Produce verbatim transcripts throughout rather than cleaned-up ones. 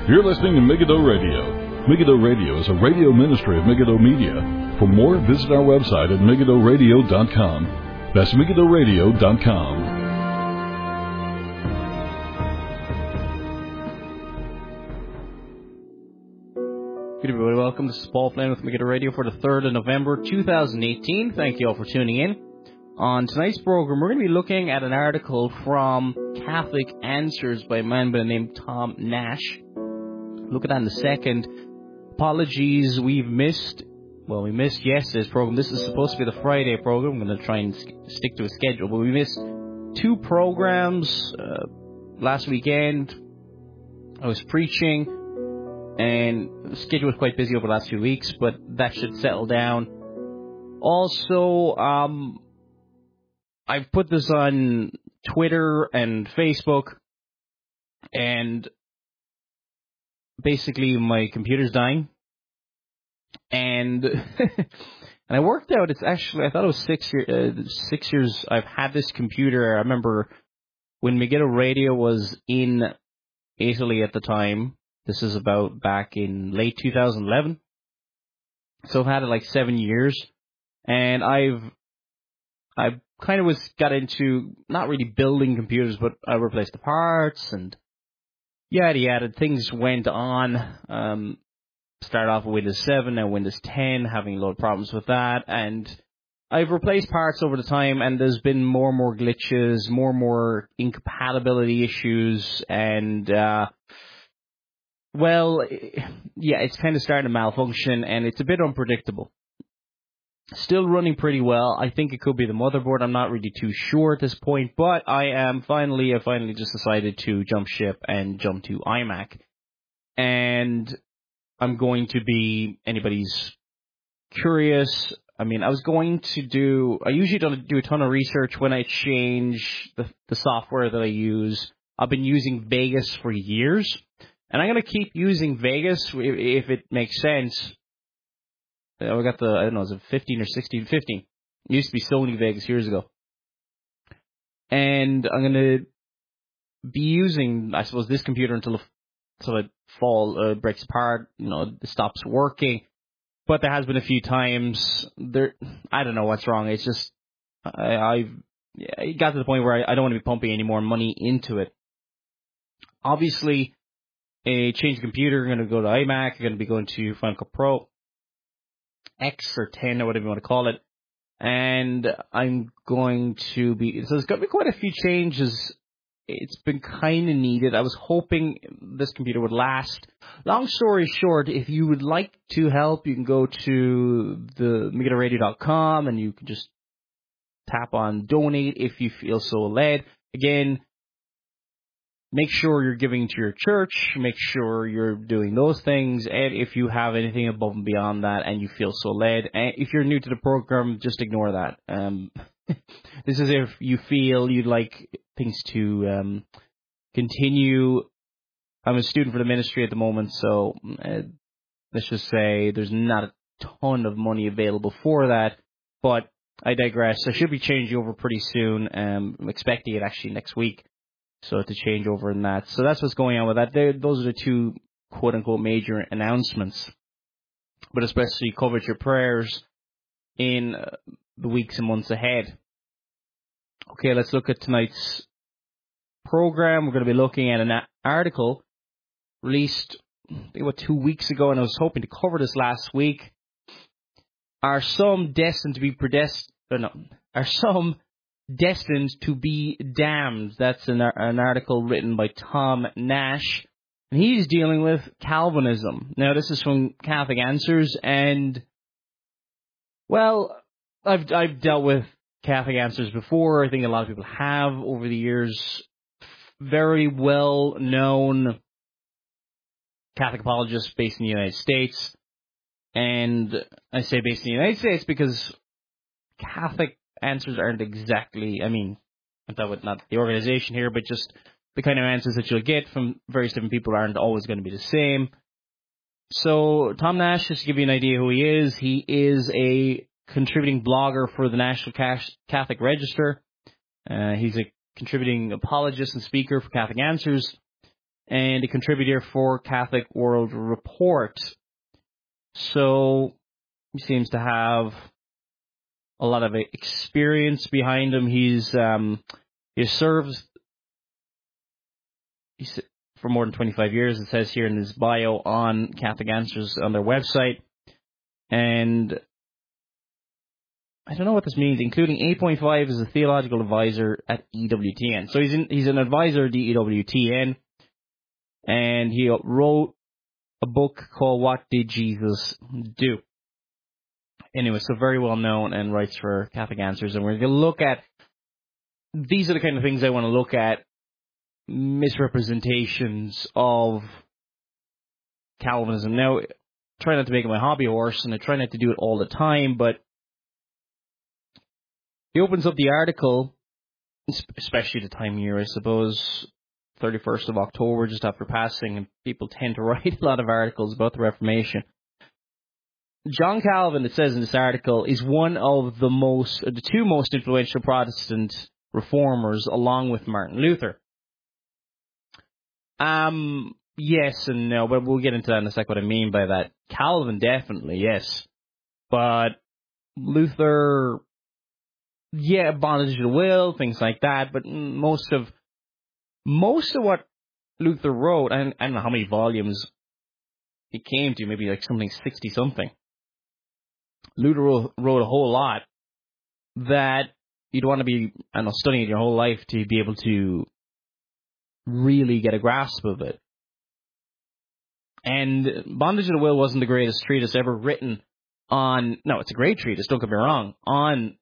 You're listening to Megiddo Radio. Megiddo Radio is a radio ministry of Megiddo Media. For more, visit our website at megiddo radio dot com. That's megiddo radio dot com. Good everybody, welcome. This is Paul Flynn with Megiddo Radio for the third of November, two thousand eighteen. Thank you all for tuning in. On tonight's program, we're going to be looking at an article from Catholic Answers by a man by the name Tom Nash. Look at that in a second. Apologies, we've missed, well, we missed yesterday's program. This is supposed to be the Friday program. I'm going to try and stick to a schedule, but we missed two programs uh, last weekend. I was preaching, and the schedule was quite busy over the last few weeks, but that should settle down. Also, um, I put this on Twitter and Facebook, and basically my computer's dying. And and I worked out, it's actually, I thought it was six, year, uh, six years I've had this computer. I remember when Megiddo Radio was in Italy at the time. This is about back in late two thousand eleven. So I've had it like seven years. And I've, I've kind of was got into not really building computers, but I replaced the parts and yada yada. Things went on. Um, started off with Windows seven, now Windows ten, having a lot of problems with that. And I've replaced parts over the time, and there's been more and more glitches, more and more incompatibility issues, and uh, well, yeah, it's kind of starting to malfunction, and it's a bit unpredictable. Still running pretty well. I think it could be the motherboard. I'm not really too sure at this point, but I am finally, I finally just decided to jump ship and jump to iMac. And I'm going to be, anybody's curious, I mean, I was going to do, I usually don't do a ton of research when I change the, the software that I use. I've been using Vegas for years, and I'm going to keep using Vegas if, if it makes sense. I got the, I don't know, is it fifteen or sixteen? fifteen. It used to be Sony Vegas years ago. And I'm going to be using, I suppose, this computer until, until it fall, uh, breaks apart, you know, it stops working. But there has been a few times, there, I don't know what's wrong. It's just, I, I've, it got to the point where I, I don't want to be pumping any more money into it. Obviously, a change the computer, I'm going to go to iMac, I'm going to be going to Final Cut Pro X or ten or whatever you want to call it, and I'm going to be, so there's going to be quite a few changes. It's been kind of needed. I was hoping this computer would last. Long story short, if you would like to help, you can go to the megiddo radio dot com and you can just tap on donate if you feel so led. Again, make sure you're giving to your church. Make sure you're doing those things. And if you have anything above and beyond that and you feel so led, and if you're new to the program, just ignore that. Um, this is if you feel you'd like things to um, continue. I'm a student for the ministry at the moment, so uh, let's just say there's not a ton of money available for that. But I digress. I should be changing over pretty soon. Um, I'm expecting it actually next week. So to change over in that. So that's what's going on with that. They're, those are the two quote-unquote major announcements. But especially covet your prayers in uh, the weeks and months ahead. Okay, let's look at tonight's program. We're going to be looking at an article released, I think, about two weeks ago, and I was hoping to cover this last week. Are some destined to be predestined? Or no, are some destined to be damned? That's an, an article written by Tom Nash, and he's dealing with Calvinism. Now, this is from Catholic Answers, and, well, I've I've dealt with Catholic Answers before. I think a lot of people have over the years. Very well-known Catholic apologists based in the United States, and I say based in the United States because Catholic Answers aren't exactly, I mean, I'm talking about not the organization here, but just the kind of answers that you'll get from various different people aren't always going to be the same. So Tom Nash, just to give you an idea who he is, he is a contributing blogger for the National Catholic Register. Uh, he's a contributing apologist and speaker for Catholic Answers. and a contributor for Catholic World Report. So he seems to have a lot of experience behind him. He's um, he serves he's, for more than twenty-five years, it says here in his bio on Catholic Answers on their website. And I don't know what this means, including eight point five as a theological advisor at E W T N. So he's in, he's an advisor at the E W T N, and he wrote a book called What Did Jesus Do? Anyway, so very well known and writes for Catholic Answers. And we're going to look at, these are the kind of things I want to look at, misrepresentations of Calvinism. Now, I try not to make it my hobby horse, and I try not to do it all the time, but he opens up the article, especially the time of year, I suppose, thirty-first of October, just after passing, and people tend to write a lot of articles about the Reformation. John Calvin, it says in this article, is one of the most, or the two most influential Protestant reformers, along with Martin Luther. Um, yes and no, but we'll get into that in a sec, what I mean by that. Calvin, definitely, yes. But Luther, yeah, bondage to the will, things like that, but most of, most of what Luther wrote, and I don't know how many volumes it came to, maybe like something sixty-something. Luther wrote, wrote a whole lot that you'd want to be, I don't know, studying your whole life to be able to really get a grasp of it. And Bondage of the Will wasn't the greatest treatise ever written on, no, it's a great treatise, don't get me wrong, on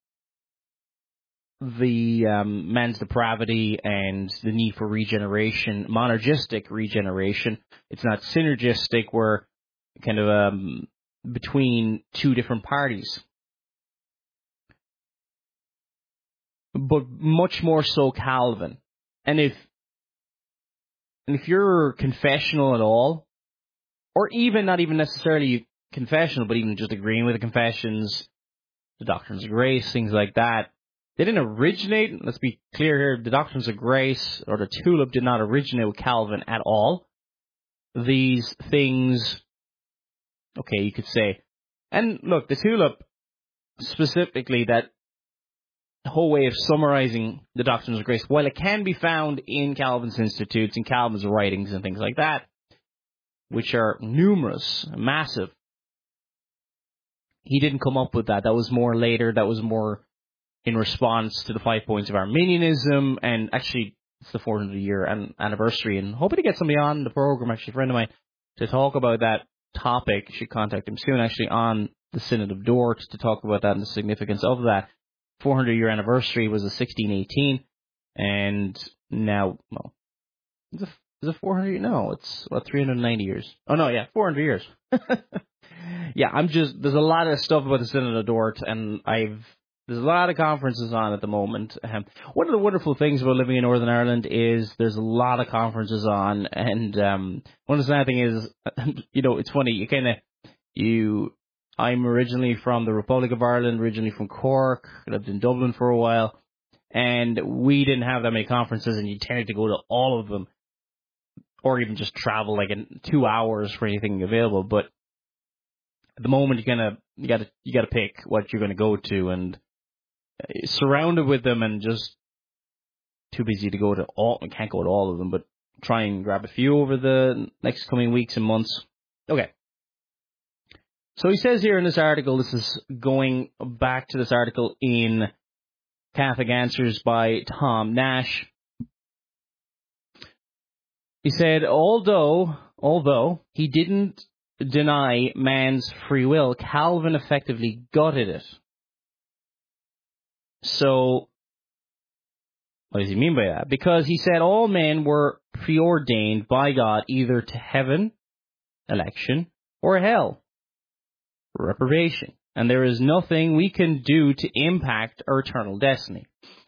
the um, man's depravity and the need for regeneration, monergistic regeneration. It's not synergistic, where kind of um, between two different parties. But much more so Calvin. And if And if you're confessional at all, or even not even necessarily confessional, but even just agreeing with the confessions, the doctrines of grace, things like that, they didn't originate, let's be clear here, the doctrines of grace or the tulip did not originate with Calvin at all. These things, okay, you could say. And look, the tulip, specifically, that whole way of summarizing the doctrines of grace, while it can be found in Calvin's Institutes and Calvin's writings and things like that, which are numerous, massive, he didn't come up with that. That was more later. That was more in response to the five points of Arminianism, and actually it's the four hundred year anniversary, and hoping to get somebody on the program, actually a friend of mine, to talk about that topic. You should contact him soon, actually, on the Synod of Dort, to talk about that and the significance of that. four hundred year anniversary was a sixteen eighteen, and now, well, is it, is it four hundred? No, it's, what, three hundred ninety years. Oh, no, yeah, four hundred years. Yeah, I'm just, there's a lot of stuff about the Synod of Dort, and I've, there's a lot of conferences on at the moment. Um, one of the wonderful things about living in Northern Ireland is there's a lot of conferences on, and um, one of the sad things is, you know, it's funny, you kind of, you, I'm originally from the Republic of Ireland, originally from Cork, lived in Dublin for a while, and we didn't have that many conferences, and you tended to go to all of them, or even just travel like in two hours for anything available. But at the moment, you kind of you got to you got to pick what you're going to go to, and surrounded with them, and just too busy to go to all. I can't go to all of them, but try and grab a few over the next coming weeks and months. Okay. So he says here in this article, this is going back to this article in Catholic Answers by Tom Nash. He said, although, although he didn't deny man's free will, Calvin effectively gutted it. So, what does he mean by that? Because he said all men were preordained by God either to heaven, election, or hell, reprobation. And there is nothing we can do to impact our eternal destiny.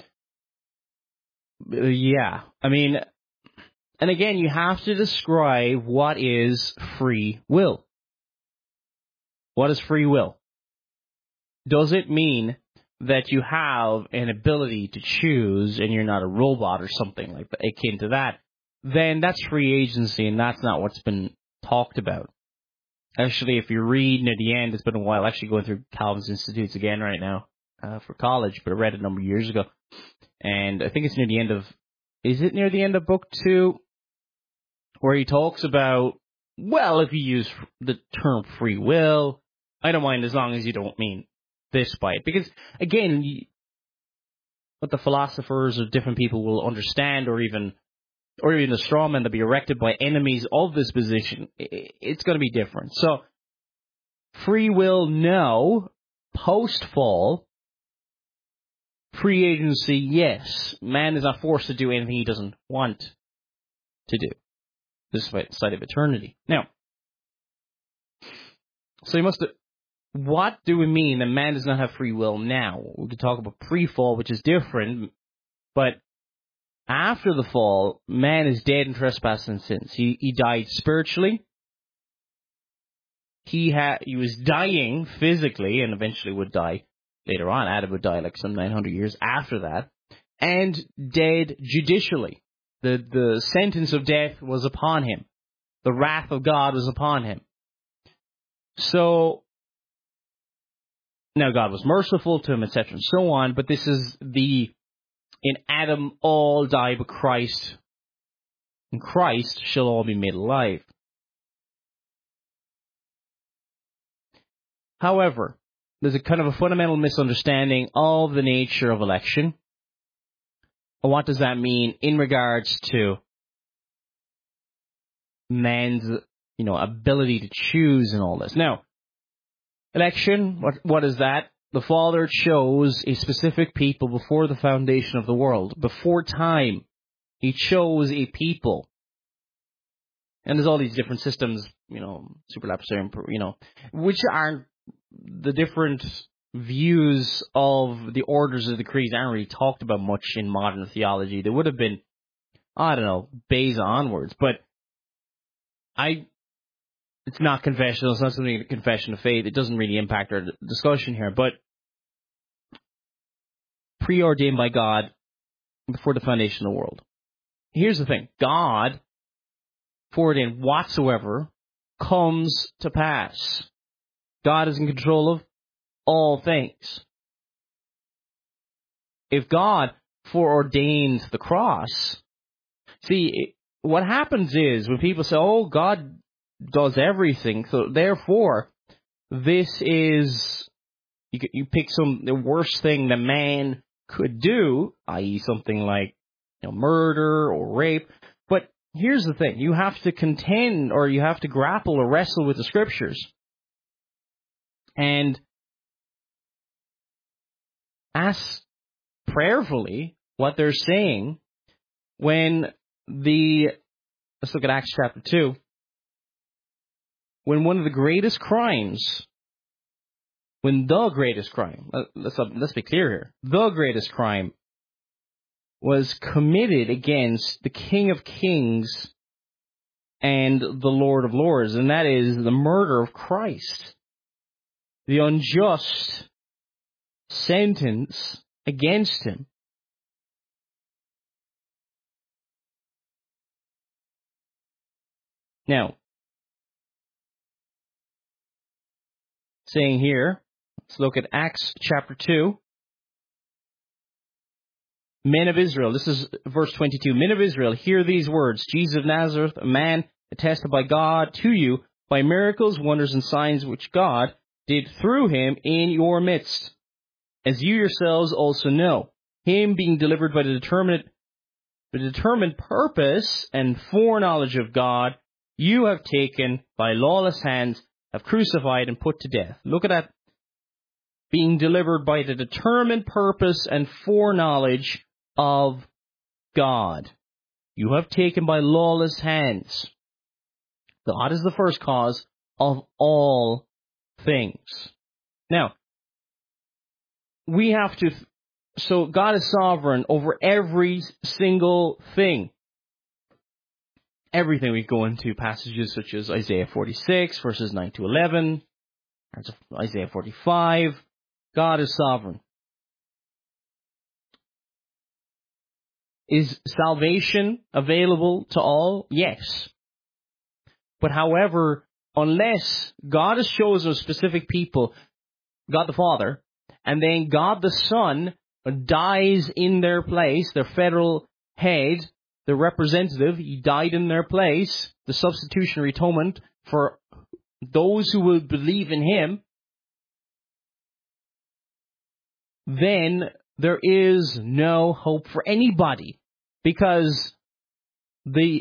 Uh, yeah, I mean, and again, you have to describe what is free will. What is free will? Does it mean that you have an ability to choose and you're not a robot or something like that, akin to that? then that's free agency, and that's not what's been talked about. Actually, if you read near the end, it's been a while, actually going through Calvin's Institutes again right now uh, for college, but I read it a number of years ago. And I think it's near the end of, is it near the end of book two? Where he talks about, well, if you use the term free will, I don't mind as long as you don't mean this by it. Because, again, you, what the philosophers or different people will understand, or even or even the straw men that be erected by enemies of this position, it's going to be different. So, free will, no. Post-fall, free agency, yes. Man is not forced to do anything he doesn't want to do. This side of eternity. Now, so you must. What do we mean that man does not have free will now? We could talk about pre-fall, which is different, but after the fall, man is dead in trespass and sins. He he died spiritually. He had he was dying physically, and eventually would die later on. Adam would die like some nine hundred years after that, and dead judicially. The the sentence of death was upon him. The wrath of God was upon him. So, now God was merciful to him, et cetera, and so on, but this is the, in Adam all die, but Christ, in Christ shall all be made alive. However, there's a kind of a fundamental misunderstanding of the nature of election. What does that mean in regards to man's, you know, ability to choose and all this? Now, election, what what is that? The Father chose a specific people before the foundation of the world. Before time, He chose a people. And there's all these different systems, you know, superlapsarian, you know, which aren't the different views of the orders of the creeds aren't really talked about much in modern theology. There would have been, I don't know, Beza onwards, but I, it's not confessional, it's not something like confession of faith, it doesn't really impact our discussion here, but preordained by God before the foundation of the world. Here's the thing, God, foreordained whatsoever, comes to pass. God is in control of all things. If God foreordains the cross, see, what happens is when people say, oh, God does everything, so therefore, this is, you, you pick some, the worst thing that man could do, that is something like, you know, murder or rape. But here's the thing, you have to contend, or you have to grapple or wrestle with the scriptures. And ask prayerfully what they're saying when the, let's look at Acts chapter two, when one of the greatest crimes, when the greatest crime, let's, let's be clear here, the greatest crime was committed against the King of Kings and the Lord of Lords, and that is the murder of Christ. The unjust sentence against him. Now, saying here, let's look at Acts chapter two. Men of Israel, this is verse twenty-two. Men of Israel, hear these words. Jesus of Nazareth, a man attested by God to you by miracles, wonders, and signs which God did through him in your midst, as you yourselves also know, him being delivered by the determinate, the determined purpose and foreknowledge of God, you have taken by lawless hands, have crucified and put to death. Look at that. Being delivered by the determined purpose and foreknowledge of God. You have taken by lawless hands. God is the first cause of all things. Now, we have to, so God is sovereign over every single thing. Everything. We go into passages such as Isaiah forty-six, verses nine to eleven, Isaiah forty-five. God is sovereign. Is salvation available to all? Yes. But however, unless God has chosen a specific people, God the Father, and then God the Son dies in their place, their federal head, their representative, he died in their place, the substitutionary atonement for those who will believe in him, then there is no hope for anybody, because the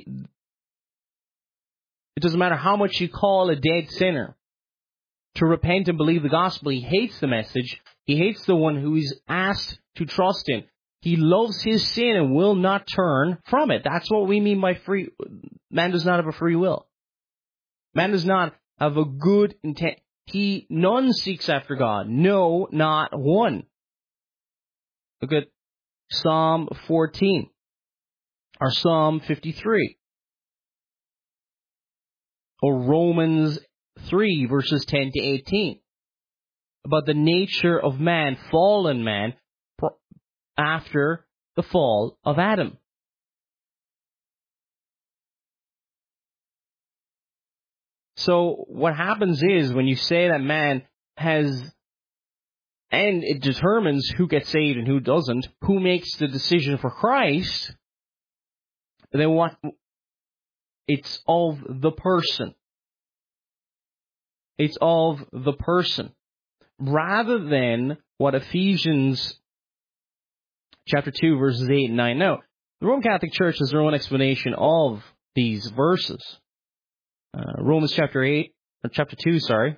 it doesn't matter how much you call a dead sinner to repent and believe the gospel. He hates the message. He hates the one who is asked to trust in. He loves his sin and will not turn from it. That's what we mean by free. Man does not have a free will. Man does not have a good intent. He, none seeks after God. No, not one. Look at Psalm fourteen, or Psalm fifty-three, or Romans three, verses ten to eighteen, about the nature of man, fallen man, after the fall of Adam. So what happens is, when you say that man has, and it determines who gets saved and who doesn't, who makes the decision for Christ, then what? It's of the person. It's of the person. Rather than what Ephesians chapter two, verses eight and nine. Now, the Roman Catholic Church has their own explanation of these verses. Uh, Romans chapter eight, or chapter two, sorry.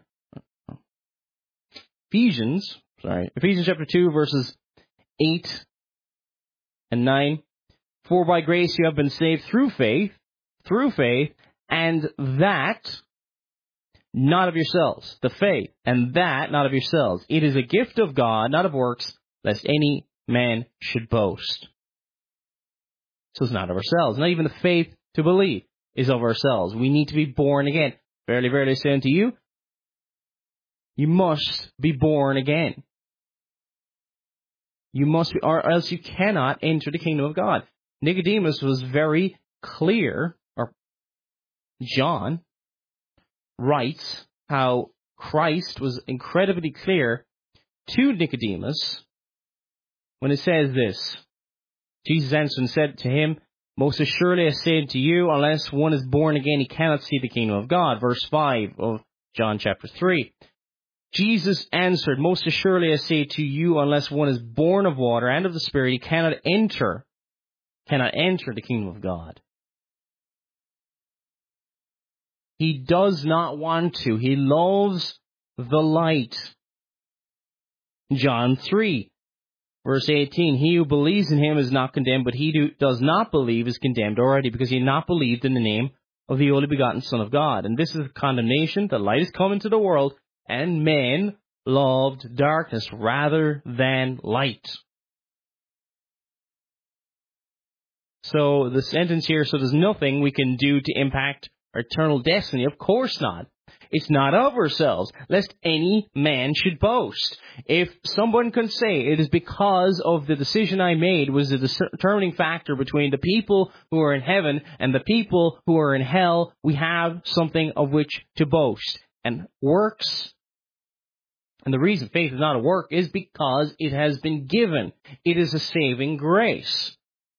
Ephesians, sorry. Ephesians chapter two, verses eight and nine. For by grace you have been saved through faith, through faith, and that not of yourselves, the faith, and that not of yourselves. It is a gift of God, not of works, lest any man should boast. So it's not of ourselves. Not even the faith to believe is of ourselves. We need to be born again. Verily, verily, I say unto you, you must be born again. You must be, or else you cannot enter the kingdom of God. Nicodemus was very clear, or John writes how Christ was incredibly clear to Nicodemus when it says this. Jesus answered and said to him, most assuredly I say unto you, unless one is born again, he cannot see the kingdom of God. Verse five of John chapter three. Jesus answered, most assuredly I say to you, unless one is born of water and of the Spirit, he cannot enter, cannot enter the kingdom of God. He does not want to. He loves the light. John three, verse eighteen, he who believes in him is not condemned, but he who does not believe is condemned already, because he had not believed in the name of the only begotten Son of God. And this is condemnation. The light is come into the world, and men loved darkness rather than light. So the sentence here, so there's nothing we can do to impact our eternal destiny. Of course not. It's not of ourselves, lest any man should boast. If someone can say it is because of the decision I made was the determining factor between the people who are in heaven and the people who are in hell, we have something of which to boast. And works, and the reason faith is not a work is because it has been given. It is a saving grace.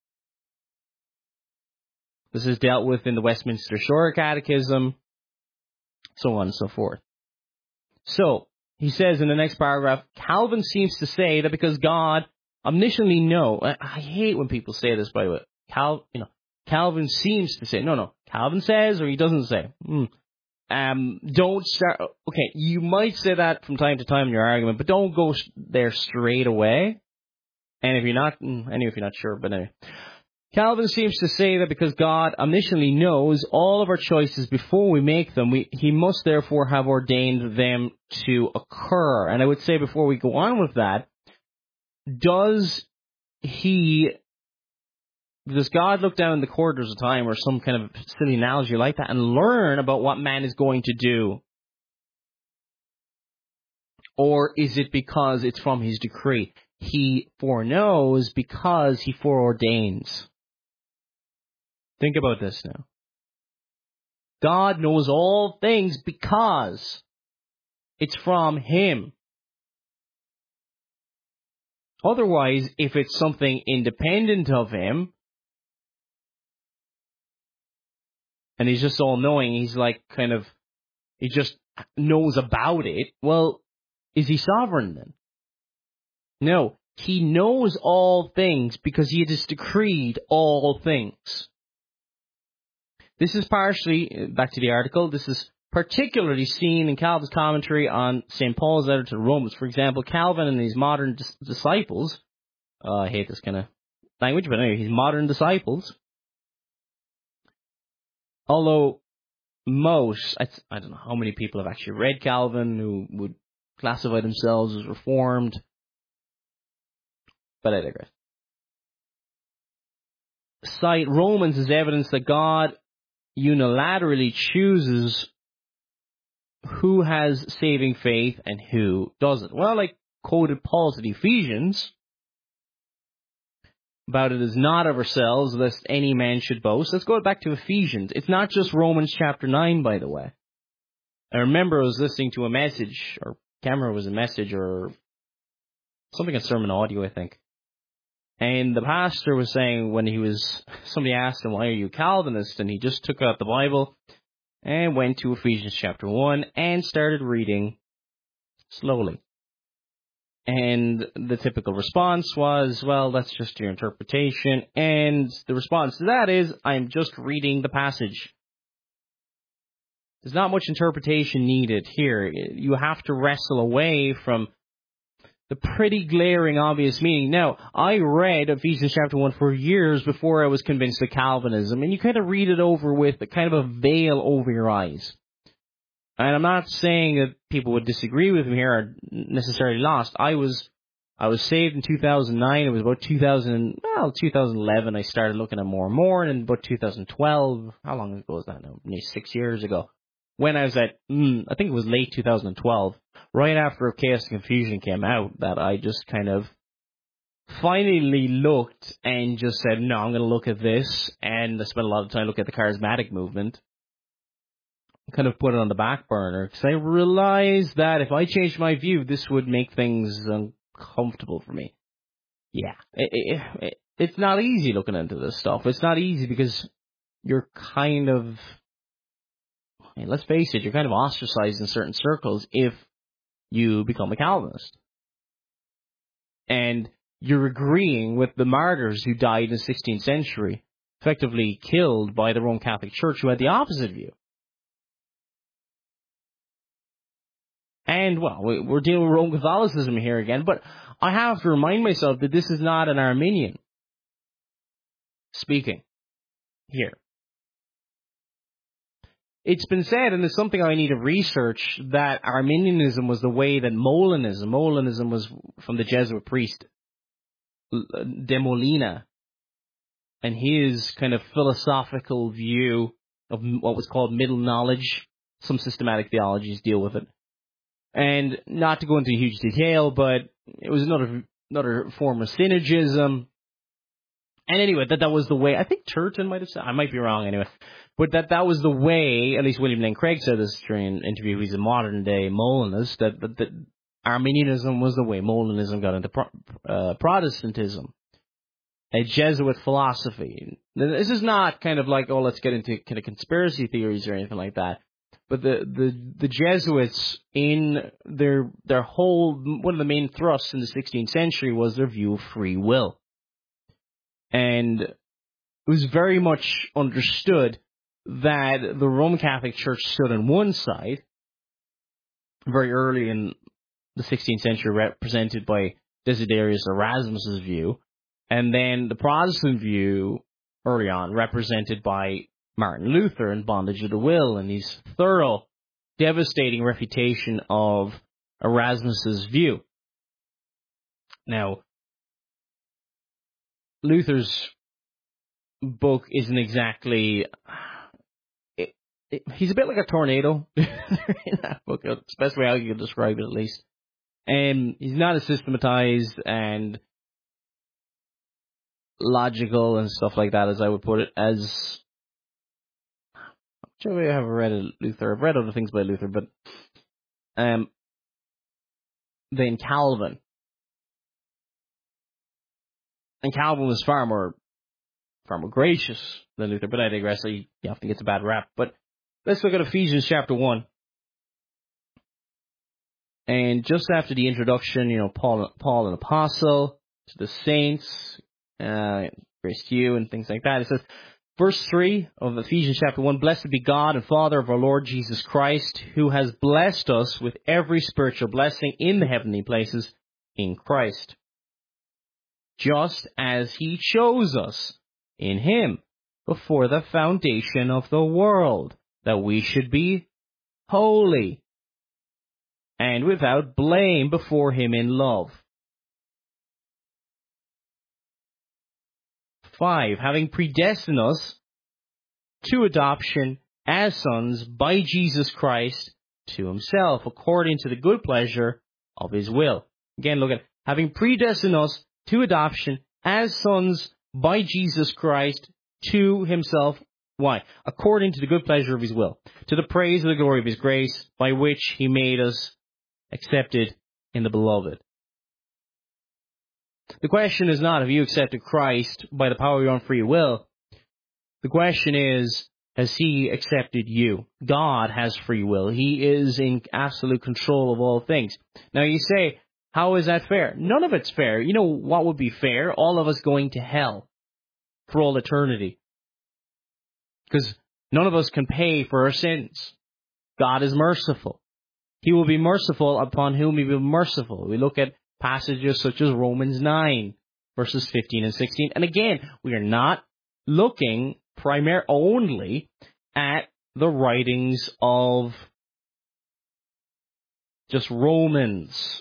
This is dealt with in the Westminster Shorter Catechism, so on and so forth. So, he says in the next paragraph, Calvin seems to say that because God omnisciently knows, I hate when people say this, by the way. Cal, you know, Calvin seems to say, no, no, Calvin says or he doesn't say. Hmm. Um, don't start, okay, you might say that from time to time in your argument, but don't go there straight away. And if you're not, anyway, if you're not sure, but anyway. Calvin seems to say that because God omnisciently knows all of our choices before we make them, we, he must therefore have ordained them to occur. And I would say before we go on with that, does he, does God look down in the corridors of time or some kind of silly analogy like that and learn about what man is going to do? Or is it because it's from his decree? He foreknows because he foreordains. Think about this now. God knows all things because it's from Him. Otherwise, if it's something independent of Him, and He's just all-knowing, He's like kind of, He just knows about it, well, is He sovereign then? No, He knows all things because He has decreed all things. This is partially, back to the article, this is particularly seen in Calvin's commentary on Saint Paul's letter to the Romans. For example, Calvin and his modern dis- disciples, uh, I hate this kind of language, but anyway, his modern disciples, although most, I, I don't know how many people have actually read Calvin who would classify themselves as Reformed, but I digress. Cite Romans as evidence that God unilaterally chooses who has saving faith and who doesn't. Well, I quoted Paul to the Ephesians about it is not of ourselves, lest any man should boast. Let's go back to Ephesians. It's not just Romans chapter nine, by the way. I remember I was listening to a message, or camera was a message, or something on sermon audio, I think. And the pastor was saying when he was, somebody asked him, why are you a Calvinist? And he just took out the Bible and went to Ephesians chapter one and started reading slowly. And the typical response was, well, that's just your interpretation. And the response to that is, I'm just reading the passage. There's not much interpretation needed here. You have to wrestle away from the pretty glaring obvious meaning. Now, I read Ephesians chapter one for years before I was convinced of Calvinism, and you kind of read it over with a kind of a veil over your eyes. And I'm not saying that people would disagree with me here or necessarily lost. I was I was saved in two thousand nine. It was about two thousand, well, two thousand eleven I started looking at more and more, and about two thousand twelve, how long ago was that now? Maybe six years ago. When I was at, mm, I think it was late two thousand twelve, right after Chaos and Confusion came out, that I just kind of finally looked and just said, no, I'm going to look at this, and I spent a lot of time looking at the charismatic movement. Kind of put it on the back burner, because I realized that if I changed my view, this would make things uncomfortable for me. Yeah, it, it, it, it's not easy looking into this stuff. It's not easy because you're kind of, I mean, let's face it, you're kind of ostracized in certain circles if you become a Calvinist. And you're agreeing with the martyrs who died in the sixteenth century, effectively killed by the Roman Catholic Church, who had the opposite view. And, well, we're dealing with Roman Catholicism here again, but I have to remind myself that this is not an Arminian speaking here. It's been said, and it's something I need to research, that Arminianism was the way that Molinism, Molinism was from the Jesuit priest De Molina, and his kind of philosophical view of what was called middle knowledge. Some systematic theologies deal with it. And not to go into huge detail, but it was another another form of synergism. And anyway, that that was the way, I think Turton might have said, I might be wrong anyway, but that that was the way, at least William Lane Craig said this during an interview, he's a modern day Molinist, that, that, that Arminianism was the way Molinism got into pro, uh, Protestantism. A Jesuit philosophy. This is not kind of like, oh, let's get into kind of conspiracy theories or anything like that. But the, the, the Jesuits, in their their whole, one of the main thrusts in the sixteenth century was their view of free will. And it was very much understood that the Roman Catholic Church stood on one side, very early in the sixteenth century, represented by Desiderius Erasmus's view, and then the Protestant view, early on, represented by Martin Luther and Bondage of the Will, and his thorough, devastating refutation of Erasmus's view. Now, Luther's book isn't exactly, it, it, he's a bit like a tornado in that book. It's the best way I can describe it, at least. And he's not as systematized and logical and stuff like that, as I would put it, as I haven't read Luther. I've read other things by Luther, but um, then Calvin. And Calvin was far more, far more gracious than Luther, but I digress. So he often gets a bad rap. But let's look at Ephesians chapter one. And just after the introduction, you know, Paul, Paul an apostle to the saints, uh, grace to you and things like that. It says, verse three of Ephesians chapter one, blessed be God and Father of our Lord Jesus Christ, who has blessed us with every spiritual blessing in the heavenly places in Christ, just as he chose us in him before the foundation of the world, that we should be holy and without blame before him in love. Five, having predestined us to adoption as sons by Jesus Christ to himself, according to the good pleasure of his will. Again, look at having predestined us to adoption as sons by Jesus Christ to himself. Why? According to the good pleasure of his will, to the praise of the glory of his grace, by which he made us accepted in the beloved. The question is not, have you accepted Christ by the power of your own free will? The question is, has he accepted you? God has free will. He is in absolute control of all things. Now you say, how is that fair? None of it's fair. You know what would be fair? All of us going to hell for all eternity. Because none of us can pay for our sins. God is merciful. He will be merciful upon whom he will be merciful. We look at passages such as Romans nine, verses fifteen and sixteen. And again, we are not looking primarily only at the writings of just Romans.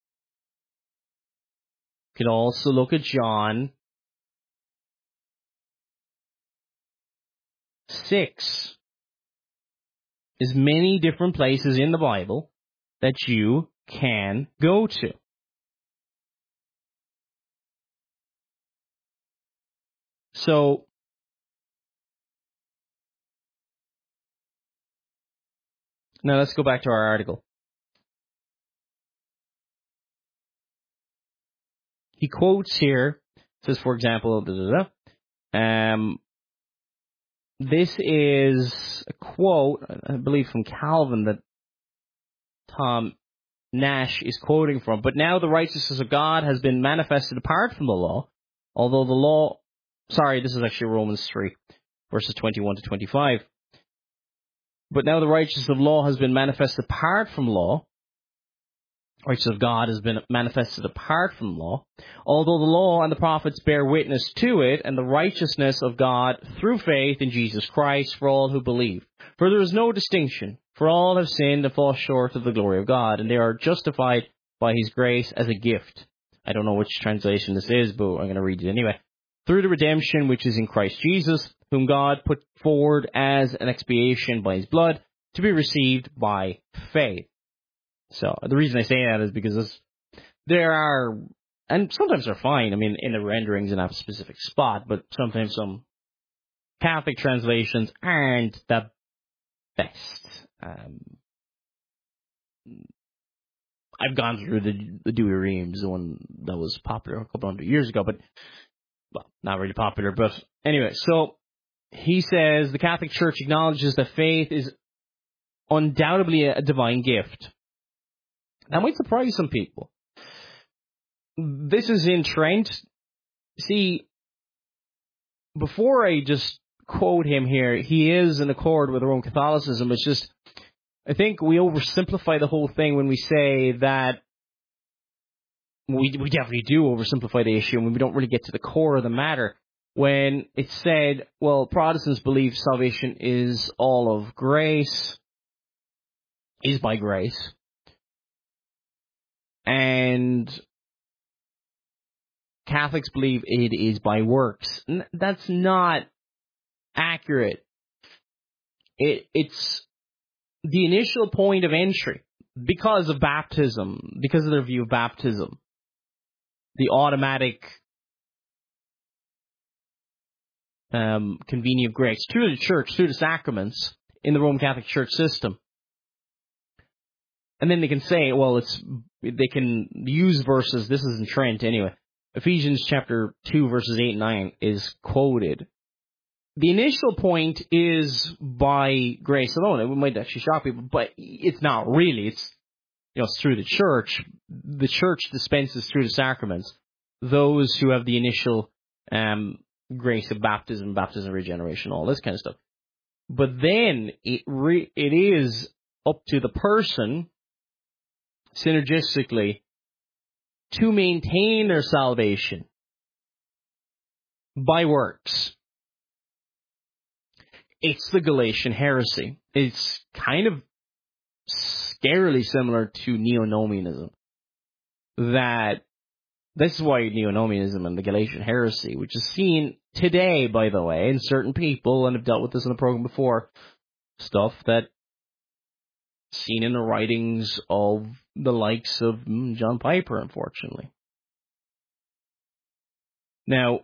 You can also look at John six. There's many different places in the Bible that you can go to. So, now let's go back to our article. He quotes here, says, for example, da, da, da, um, this is a quote, I believe, from Calvin that Tom Nash is quoting from. But now the righteousness of God has been manifested apart from the law, although the law, sorry, this is actually Romans three, verses twenty-one to twenty-five. But now the righteousness of law has been manifested apart from law. Righteousness of God has been manifested apart from law, although the law and the prophets bear witness to it, and the righteousness of God through faith in Jesus Christ for all who believe. For there is no distinction, for all have sinned and fall short of the glory of God, and they are justified by his grace as a gift. I don't know which translation this is, but I'm going to read it anyway. Through the redemption which is in Christ Jesus, whom God put forward as an expiation by his blood, to be received by faith. So the reason I say that is because there are, and sometimes they're fine, I mean, in the renderings and have a specific spot, but sometimes some Catholic translations aren't the best. Um, I've gone through the, the Douay-Rheims, the one that was popular a couple hundred years ago, but, well, not really popular, but anyway, so he says the Catholic Church acknowledges that faith is undoubtedly a divine gift. That might surprise some people. This is in Trent. See, before I just quote him here, he is in accord with Roman Catholicism. It's just, I think we oversimplify the whole thing when we say that, we, we definitely do oversimplify the issue, and we don't really get to the core of the matter. When it's said, well, Protestants believe salvation is all of grace, is by grace, and Catholics believe it is by works. That's not accurate. It, it's the initial point of entry because of baptism, because of their view of baptism, the automatic um, convening of grace through the church, through the sacraments, in the Roman Catholic Church system. And then they can say, well, it's they can use verses. This is in Trent anyway. Ephesians chapter two, verses eight and nine is quoted. The initial point is by grace alone. It might actually shock people, but it's not really. It's, you know, it's through the church. The church dispenses through the sacraments those who have the initial um, grace of baptism, baptism, regeneration, all this kind of stuff. But then it re- it is up to the person, synergistically, to maintain their salvation by works. It's the Galatian heresy. It's kind of scarily similar to neo-nomianism. That this is why neo-nomianism and the Galatian heresy, which is seen today, by the way, in certain people, and I've dealt with this in the program before, stuff that seen in the writings of the likes of John Piper, unfortunately. Now,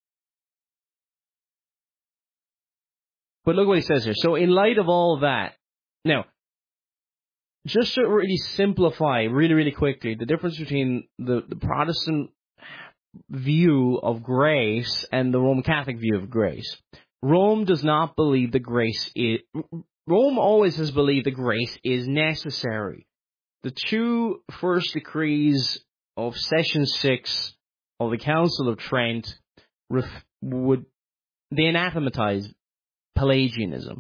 but look what he says here. So in light of all that, now, just to really simplify really, really quickly, the difference between the, the Protestant view of grace and the Roman Catholic view of grace. Rome does not believe that grace is... Rome always has believed that grace is necessary. The two first decrees of Session six of the Council of Trent ref- would... They anathematize Pelagianism.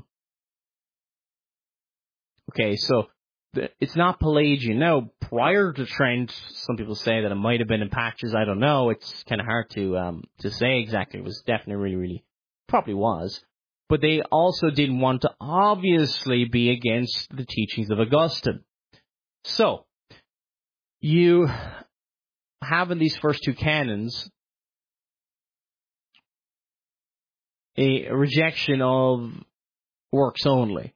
Okay, so the, it's not Pelagian. Now, prior to Trent, some people say that it might have been in patches. I don't know. It's kind of hard to um, to say exactly. It was definitely really, really, probably was. But they also didn't want to obviously be against the teachings of Augustine. So, you have in these first two canons a rejection of works only.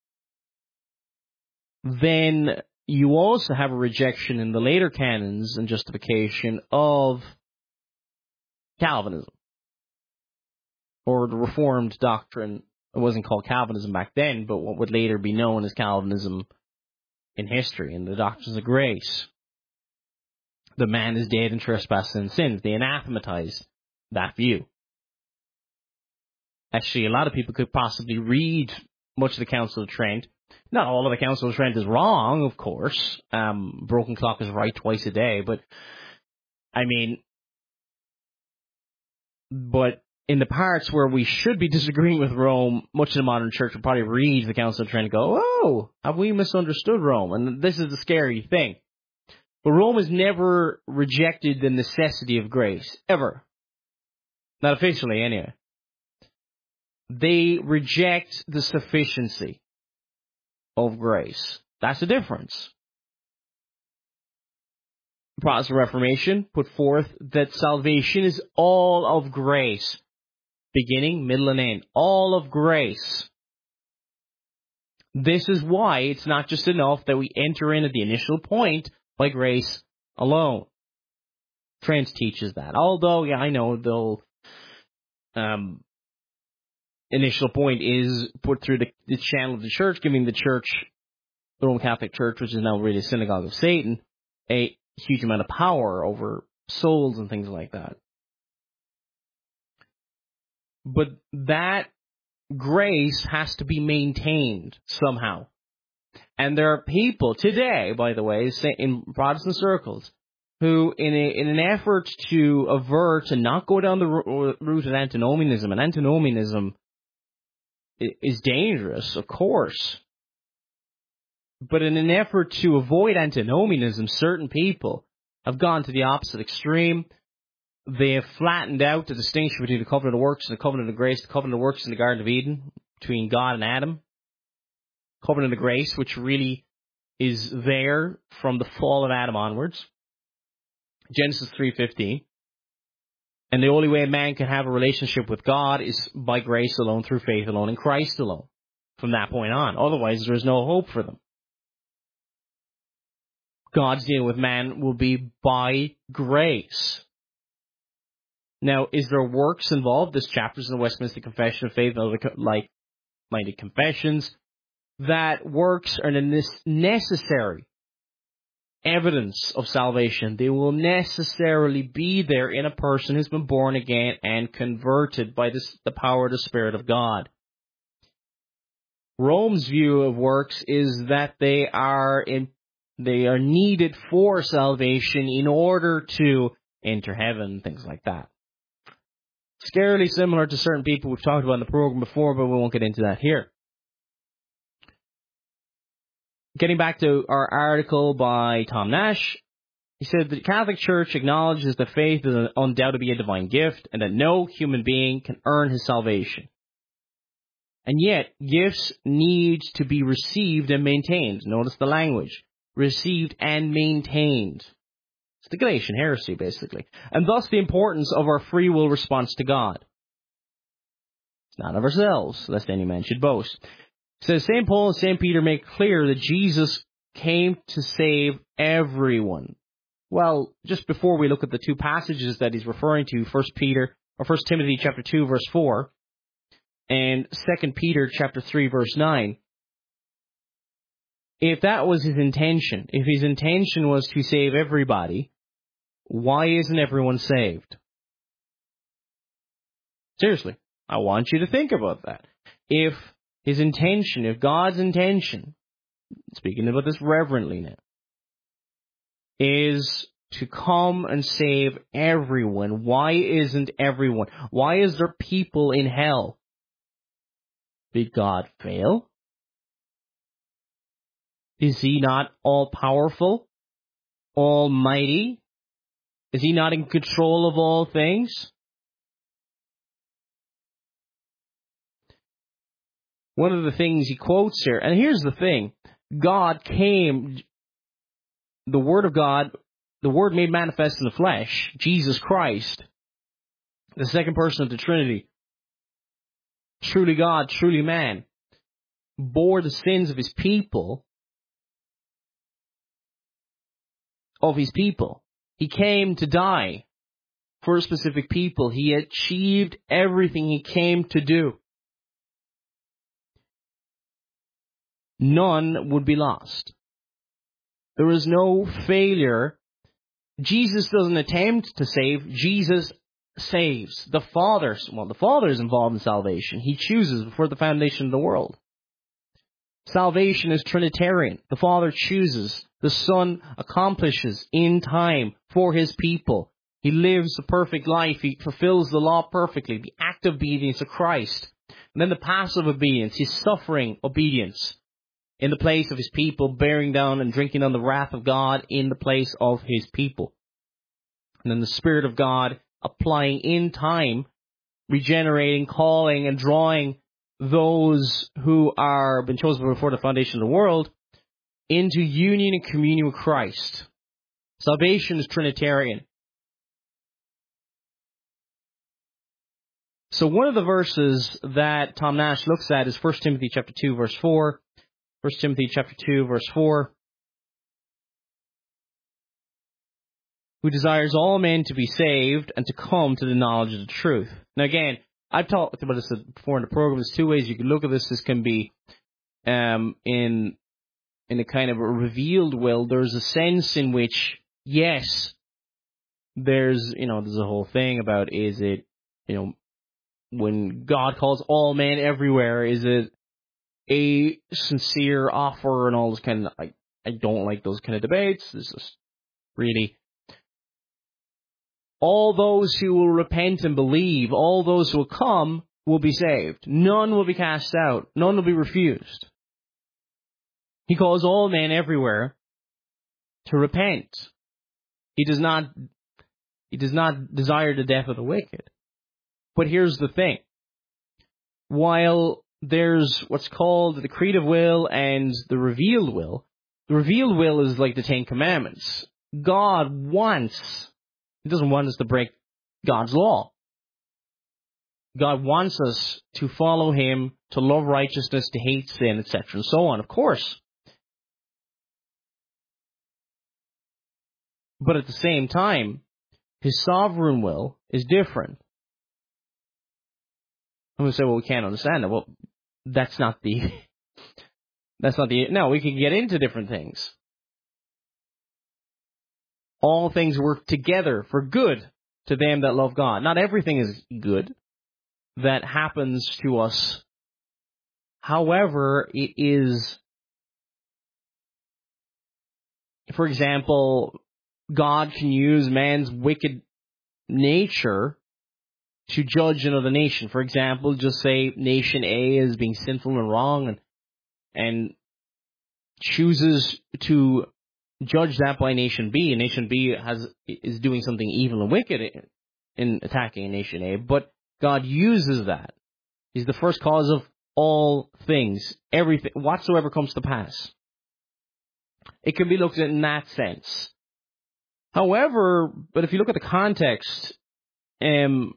Then you also have a rejection in the later canons and justification of Calvinism, or the Reformed doctrine. It wasn't called Calvinism back then, but what would later be known as Calvinism in history, and the doctrines of grace. The man is dead in trespasses and sins. They anathematized that view. Actually, a lot of people could possibly read much of the Council of Trent. Not all of the Council of Trent is wrong, of course. Um, broken clock is right twice a day, but I mean, but in the parts where we should be disagreeing with Rome, much of the modern church will probably read the Council of Trent and go, oh, have we misunderstood Rome? And this is the scary thing. But Rome has never rejected the necessity of grace, ever. Not officially, anyway. They reject the sufficiency of grace. That's the difference. The Protestant Reformation put forth that salvation is all of grace. Beginning, middle, and end. All of grace. This is why it's not just enough that we enter in at the initial point by grace alone. Trent teaches that. Although, yeah, I know they'll... Um, initial point is put through the, the channel of the church, giving the church, the Roman Catholic Church, which is now really a synagogue of Satan, a huge amount of power over souls and things like that. But that grace has to be maintained somehow. And there are people today, by the way, in Protestant circles, who, in a, in an effort to avert and not go down the route of antinomianism, and antinomianism is dangerous, of course. But in an effort to avoid antinomianism, certain people have gone to the opposite extreme. They have flattened out the distinction between the covenant of works and the covenant of grace. The covenant of works in the Garden of Eden, between God and Adam. Covenant of grace, which really is there from the fall of Adam onwards. Genesis three fifteen. And the only way a man can have a relationship with God is by grace alone, through faith alone, in Christ alone. From that point on. Otherwise, there's no hope for them. God's dealing with man will be by grace. Now, is there works involved? There's chapters in the Westminster Confession of Faith, like like-minded confessions. that works are a necessary evidence of salvation. They will necessarily be there in a person who's been born again and converted by this, the power of the Spirit of God. Rome's view of works is that they are in, they are needed for salvation in order to enter heaven, things like that. Scarily similar to certain people we've talked about in the program before, but we won't get into that here. Getting back to our article by Tom Nash, he said the Catholic Church acknowledges that faith is undoubtedly a divine gift and that no human being can earn his salvation. And yet, gifts need to be received and maintained. Notice the language. Received and maintained. It's the Galatian heresy, basically. And thus the importance of our free will response to God. It's not of ourselves, lest any man should boast. Says Saint Paul and Saint Peter make clear that Jesus came to save everyone. Well, just before we look at the two passages that he's referring to, First Peter or First Timothy chapter two verse four and Second Peter chapter three verse nine. If that was his intention, if his intention was to save everybody, why isn't everyone saved? Seriously, I want you to think about that. If his intention, if God's intention, speaking about this reverently now, is to come and save everyone, why isn't everyone? Why is there people in hell? Did God fail? Is he not all-powerful, almighty? Is he not in control of all things? One of the things he quotes here, and here's the thing, God came, the Word of God, the Word made manifest in the flesh, Jesus Christ, the second person of the Trinity, truly God, truly man, bore the sins of his people, of his people. He came to die for a specific people. He achieved everything he came to do. None would be lost. There is no failure. Jesus doesn't attempt to save. Jesus saves. The Father, well, the Father is involved in salvation. He chooses before the foundation of the world. Salvation is Trinitarian. The Father chooses. The Son accomplishes in time for his people. He lives a perfect life. He fulfills the law perfectly. The active obedience of Christ. And then the passive obedience, his suffering obedience in the place of his people, bearing down and drinking on the wrath of God in the place of his people. And then the Spirit of God applying in time, regenerating, calling, and drawing those who are been chosen before the foundation of the world into union and communion with Christ. Salvation is Trinitarian. So one of the verses that Tom Nash looks at is First Timothy chapter two, verse four. First Timothy chapter two, verse four. Who desires all men to be saved and to come to the knowledge of the truth. Now again, I've talked about this before in the program. There's two ways you can look at this. This can be um, in in a kind of a revealed will. There's a sense in which, yes, there's, you know, there's a whole thing about, is it, you know, when God calls all men everywhere, is it a sincere offer and all this kind of, I, I don't like those kind of debates. This is really, all those who will repent and believe, all those who will come will be saved. None will be cast out. None will be refused. He calls all men everywhere to repent. He does not, he does not desire the death of the wicked. But here's the thing. While there's what's called the creative will and the revealed will, the revealed will is like the Ten Commandments. God wants, he doesn't want us to break God's law. God wants us to follow him, to love righteousness, to hate sin, et cetera, and so on, of course. But at the same time, his sovereign will is different. I'm going to say, well, we can't understand that. Well, that's not the That's not the... No, we can get into different things. All things work together for good to them that love God. Not everything is good that happens to us. However, it is, for example, God can use man's wicked nature to judge another nation. For example, just say nation A is being sinful and wrong and and chooses to judge that by nation B, and nation B has is doing something evil and wicked in attacking nation A, but God uses that. He's the first cause of all things, everything, whatsoever comes to pass. It can be looked at in that sense. However, but if you look at the context, um,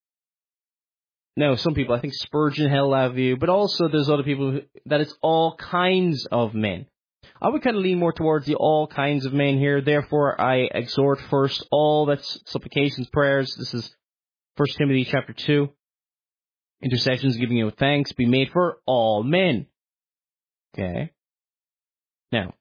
now some people, I think Spurgeon held that view, but also there's other people who, that it's all kinds of men. I would kind of lean more towards the all kinds of men here. Therefore, I exhort first all, that's supplications, prayers. This is First Timothy chapter two. Intercessions, giving you thanks, be made for all men. Okay. Now,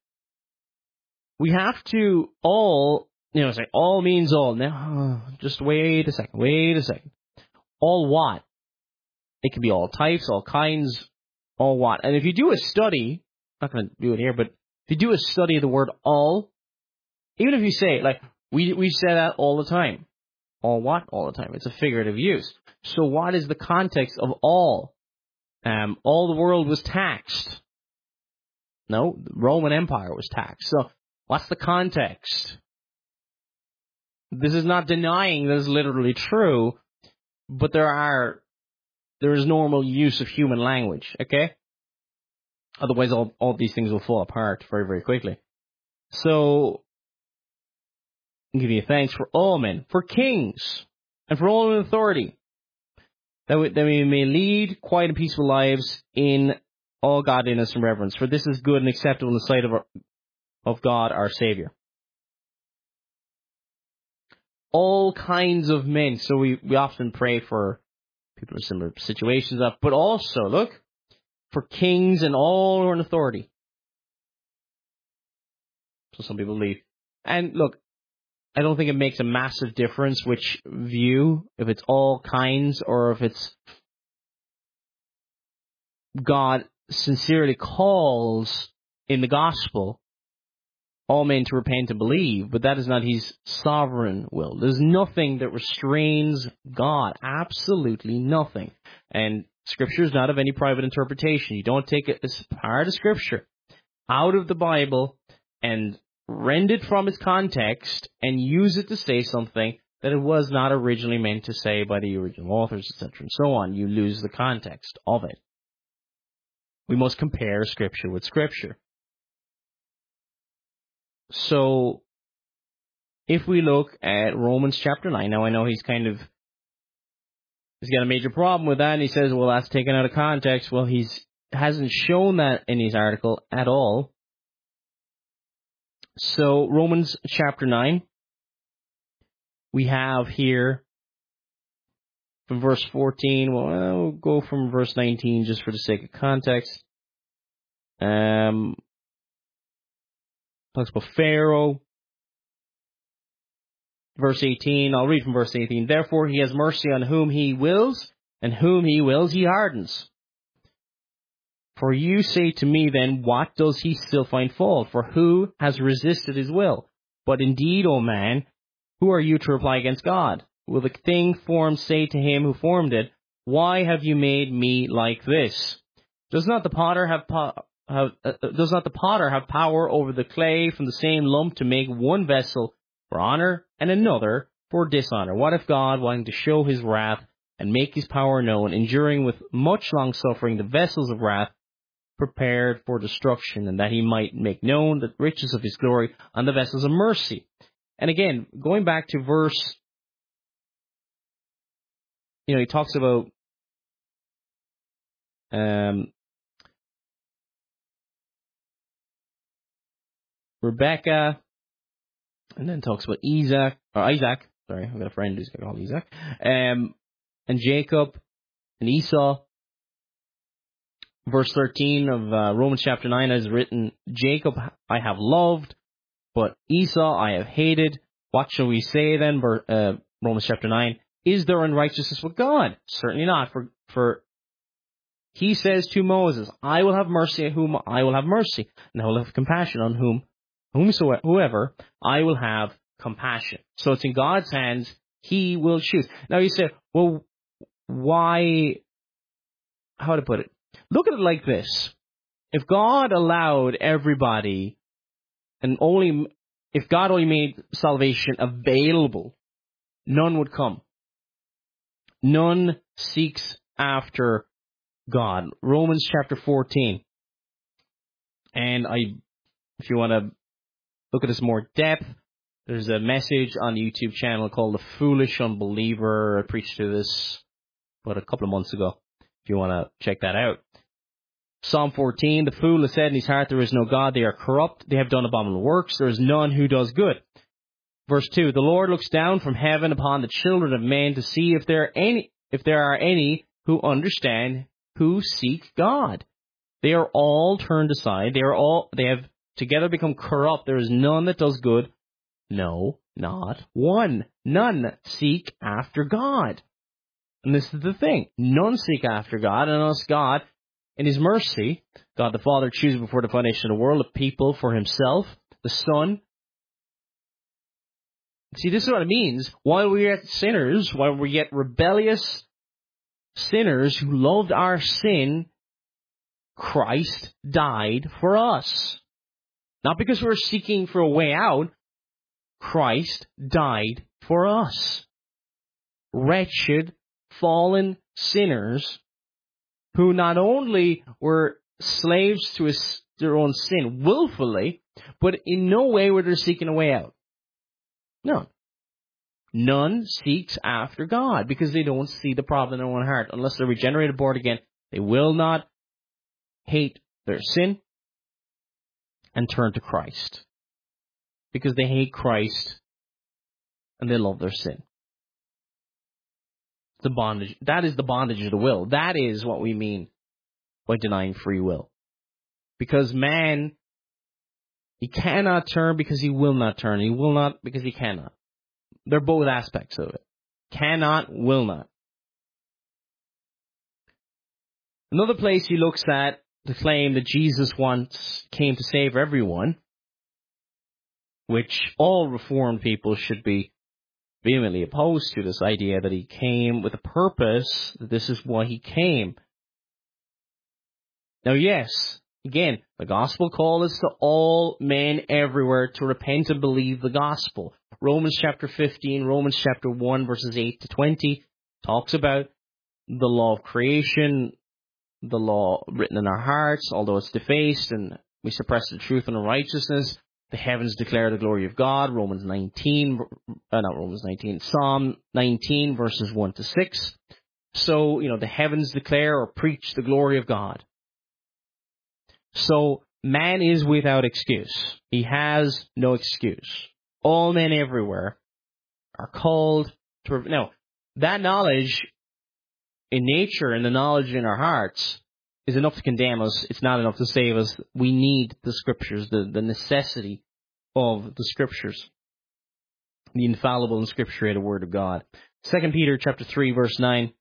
we have to all, you know, say all means all. Now, just wait a second, wait a second. All what? It can be all types, all kinds, all what. And if you do a study, I'm not going to do it here, but if you do a study of the word all, even if you say, like, we we say that all the time. All what? All the time. It's a figurative use. So what is the context of all? Um, all the world was taxed. No, the Roman Empire was taxed. So what's the context? This is not denying that it's literally true, but there are there is normal use of human language, okay? Otherwise, all, all these things will fall apart very, very quickly. So, I'll give you thanks for all men, for kings, and for all in authority, that we, that we may lead quiet and peaceful lives in all godliness and reverence. For this is good and acceptable in the sight of, our, of God, our Savior. All kinds of men. So we, we often pray for people in similar situations, but also, look, for kings and all who are in authority. So some people leave. And look, I don't think it makes a massive difference which view, if it's all kinds or if it's God sincerely calls in the gospel all men to repent and believe, but that is not his sovereign will. There's nothing that restrains God. Absolutely nothing. And Scripture is not of any private interpretation. You don't take it as part of Scripture out of the Bible and rend it from its context and use it to say something that it was not originally meant to say by the original authors, et cetera, and so on. You lose the context of it. We must compare Scripture with Scripture. So, if we look at Romans chapter nine, now I know he's kind of, he's got a major problem with that, and he says, well, that's taken out of context. Well, he's hasn't shown that in his article at all. So, Romans chapter nine, we have here from verse fourteen, well, we'll go from verse nineteen just for the sake of context. Um, talks about Pharaoh. Verse eighteen, I'll read from verse eighteen. Therefore he has mercy on whom he wills, and whom he wills he hardens. For you say to me then, what does he still find fault? For who has resisted his will? But indeed, O man, who are you to reply against God? Will the thing formed say to him who formed it, why have you made me like this? Does not the potter have, po- have uh, does not the potter have power over the clay from the same lump to make one vessel for honor and another for dishonor? What if God, wanting to show his wrath and make his power known, enduring with much long suffering the vessels of wrath prepared for destruction, and that he might make known the riches of his glory on the vessels of mercy? And again, going back to verse, you know, he talks about um, Rebecca, and then talks about Isaac, or Isaac, sorry, I've got a friend who's called Isaac, um, and Jacob, and Esau. Verse thirteen of uh, Romans chapter nine is written, Jacob I have loved, but Esau I have hated. What shall we say then? Uh, Romans chapter nine. Is there unrighteousness with God? Certainly not. For, for he says to Moses, I will have mercy on whom I will have mercy, and I will have compassion on whom, whomsoever, whoever I will have compassion. So it's in God's hands. He will choose. Now you say, well, why, how to put it? Look at it like this. If God allowed everybody, and only, if God only made salvation available, none would come. None seeks after God. Romans chapter fourteen. And I, if you want to look at this more depth, there's a message on the YouTube channel called The Foolish Unbeliever. I preached to this about a couple of months ago, if you want to check that out. Psalm fourteen, the fool has said in his heart, there is no God. They are corrupt. They have done abominable works. There is none who does good. Verse two, the Lord looks down from heaven upon the children of men to see if there are any, if there are any who understand, who seek God. They are all turned aside. They are all, they have together become corrupt. There is none that does good. No, not one. None seek after God. And this is the thing. None seek after God, and unless God, in His mercy, God the Father chooses before the foundation of the world a people for Himself, the Son. See, this is what it means. While we are yet sinners, while we're yet rebellious sinners who loved our sin, Christ died for us. Not because we're seeking for a way out. Christ died for us. Wretched, fallen sinners who not only were slaves to their own sin willfully, but in no way were they seeking a way out. No. None seeks after God because they don't see the problem in their own heart. Unless they're regenerated, born again, they will not hate their sin and turn to Christ. Because they hate Christ and they love their sin. The bondage. That is the bondage of the will. That is what we mean by denying free will. Because man, he cannot turn because he will not turn. He will not because he cannot. They're both aspects of it. Cannot, will not. Another place he looks at to claim that Jesus once came to save everyone, which all Reformed people should be vehemently opposed to, this idea that he came with a purpose, that this is why he came. Now, yes, again, the gospel call is to all men everywhere to repent and believe the gospel. Romans chapter fifteen, Romans chapter one, verses eight to twenty, talks about the law of creation, the law written in our hearts, although it's defaced and we suppress the truth and unrighteousness. The heavens declare the glory of God. Romans nineteen, uh, not Romans nineteen, Psalm nineteen, verses one to six. So, you know, the heavens declare or preach the glory of God. So, man is without excuse. He has no excuse. All men everywhere are called to... Now, that knowledge in nature and the knowledge in our hearts is enough to condemn us. It's not enough to save us. We need the Scriptures, the, the necessity of the Scriptures, the infallible and scripturated Word of God. Second Peter chapter three, verse nine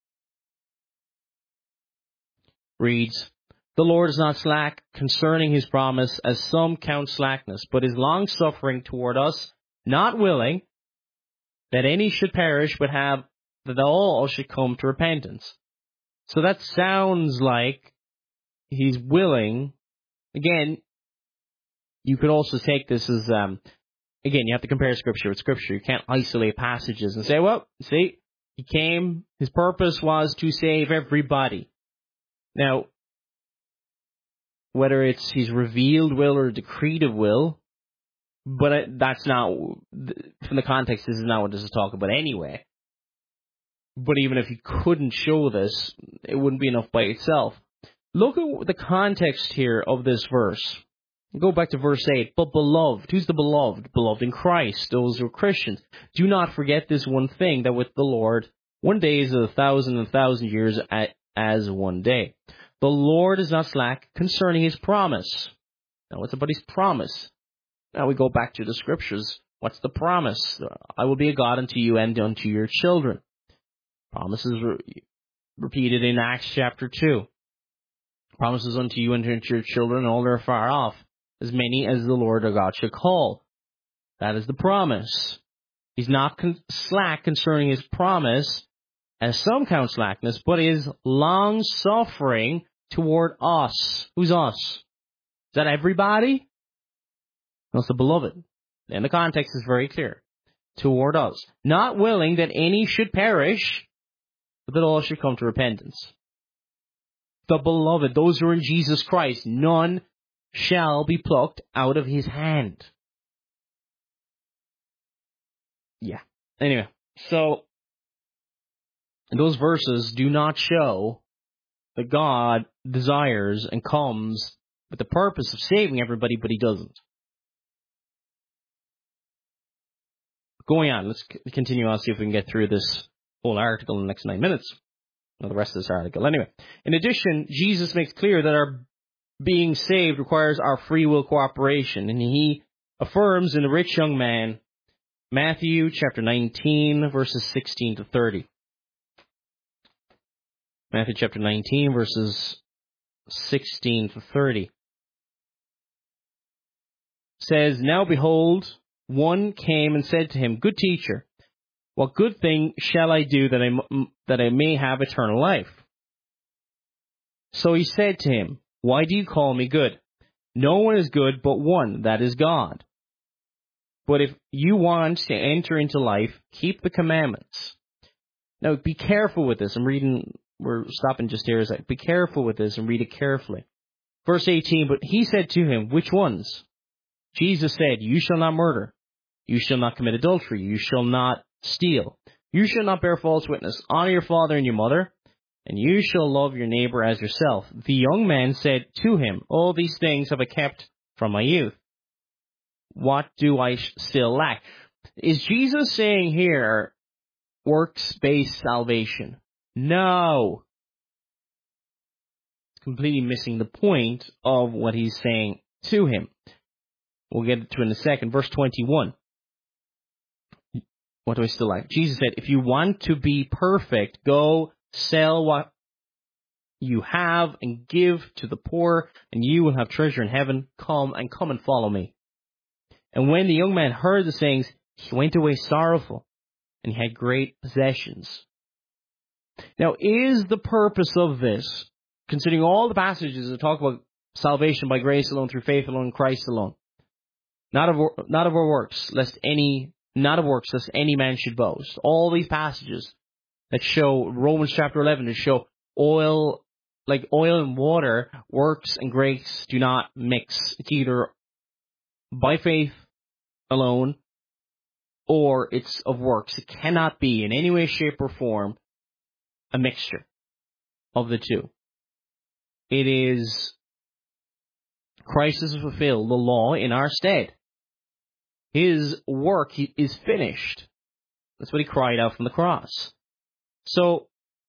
reads, the Lord is not slack concerning His promise, as some count slackness, but is long-suffering toward us, not willing that any should perish, but have that all should come to repentance. So that sounds like He's willing. Again, you could also take this as, um, again, you have to compare Scripture with Scripture. You can't isolate passages and say, well, see, He came, His purpose was to save everybody. Now, whether it's He's revealed will or decretive will, but that's not, from the context, this is not what this is talking about anyway. But even if He couldn't show this, it wouldn't be enough by itself. Look at the context here of this verse. Go back to verse eight. But beloved, who's the beloved? Beloved in Christ, those who are Christians. Do not forget this one thing, that with the Lord, one day is a thousand and a thousand years as one day. The Lord is not slack concerning his promise. Now, it's about his promise. Now we go back to the scriptures. What's the promise? I will be a God unto you and unto your children. Promises re- repeated in Acts chapter two. Promises unto you and unto your children, and all that are far off, as many as the Lord our God shall call. That is the promise. He's not con- slack concerning his promise, as some count slackness, but is long-suffering toward us. Who's us? Is that everybody? No, it's the beloved. And the context is very clear. Toward us. Not willing that any should perish, but that all should come to repentance. The beloved, those who are in Jesus Christ, none shall be plucked out of his hand. Yeah. Anyway, so those verses do not show that God desires and comes with the purpose of saving everybody, but he doesn't. Going on, let's c- continue on, see if we can get through this whole article in the next nine minutes. Or the rest of this article. Anyway, in addition, Jesus makes clear that our being saved requires our free will cooperation. And he affirms in the rich young man, Matthew chapter nineteen, verses sixteen to thirty. Matthew chapter nineteen, verses sixteen to thirty. Says, Now behold, one came and said to him, Good teacher, what good thing shall I do that I, that I may have eternal life? So he said to him, Why do you call me good? No one is good but one, that is God. But if you want to enter into life, keep the commandments. Now be careful with this. I'm reading, we're stopping just here. Is like, be careful with this and read it carefully. Verse eighteen, But he said to him, Which ones? Jesus said, You shall not murder. You shall not commit adultery. You shall not steal. You shall not bear false witness. Honor your father and your mother, and you shall love your neighbor as yourself. The young man said to him, All these things have I kept from my youth. What do I still lack? Is Jesus saying here works-based salvation? No. It's completely missing the point of what he's saying to him. We'll get to it in a second. Verse twenty-one. What do I still lack? Jesus said, If you want to be perfect, go sell what you have and give to the poor, and you will have treasure in heaven. Come and come and follow me. And when the young man heard the sayings, he went away sorrowful, and he had great possessions. Now, is the purpose of this, considering all the passages that talk about salvation by grace alone, through faith alone, Christ alone, not of not of our works, lest any not of works, lest any man should boast. All these passages that show Romans chapter eleven to show oil, like oil and water, works and grace do not mix. It's either by faith alone or it's of works. It cannot be in any way, shape, or form a mixture of the two. It is Christ has fulfilled the law in our stead. His work is finished. That's what he cried out from the cross. So,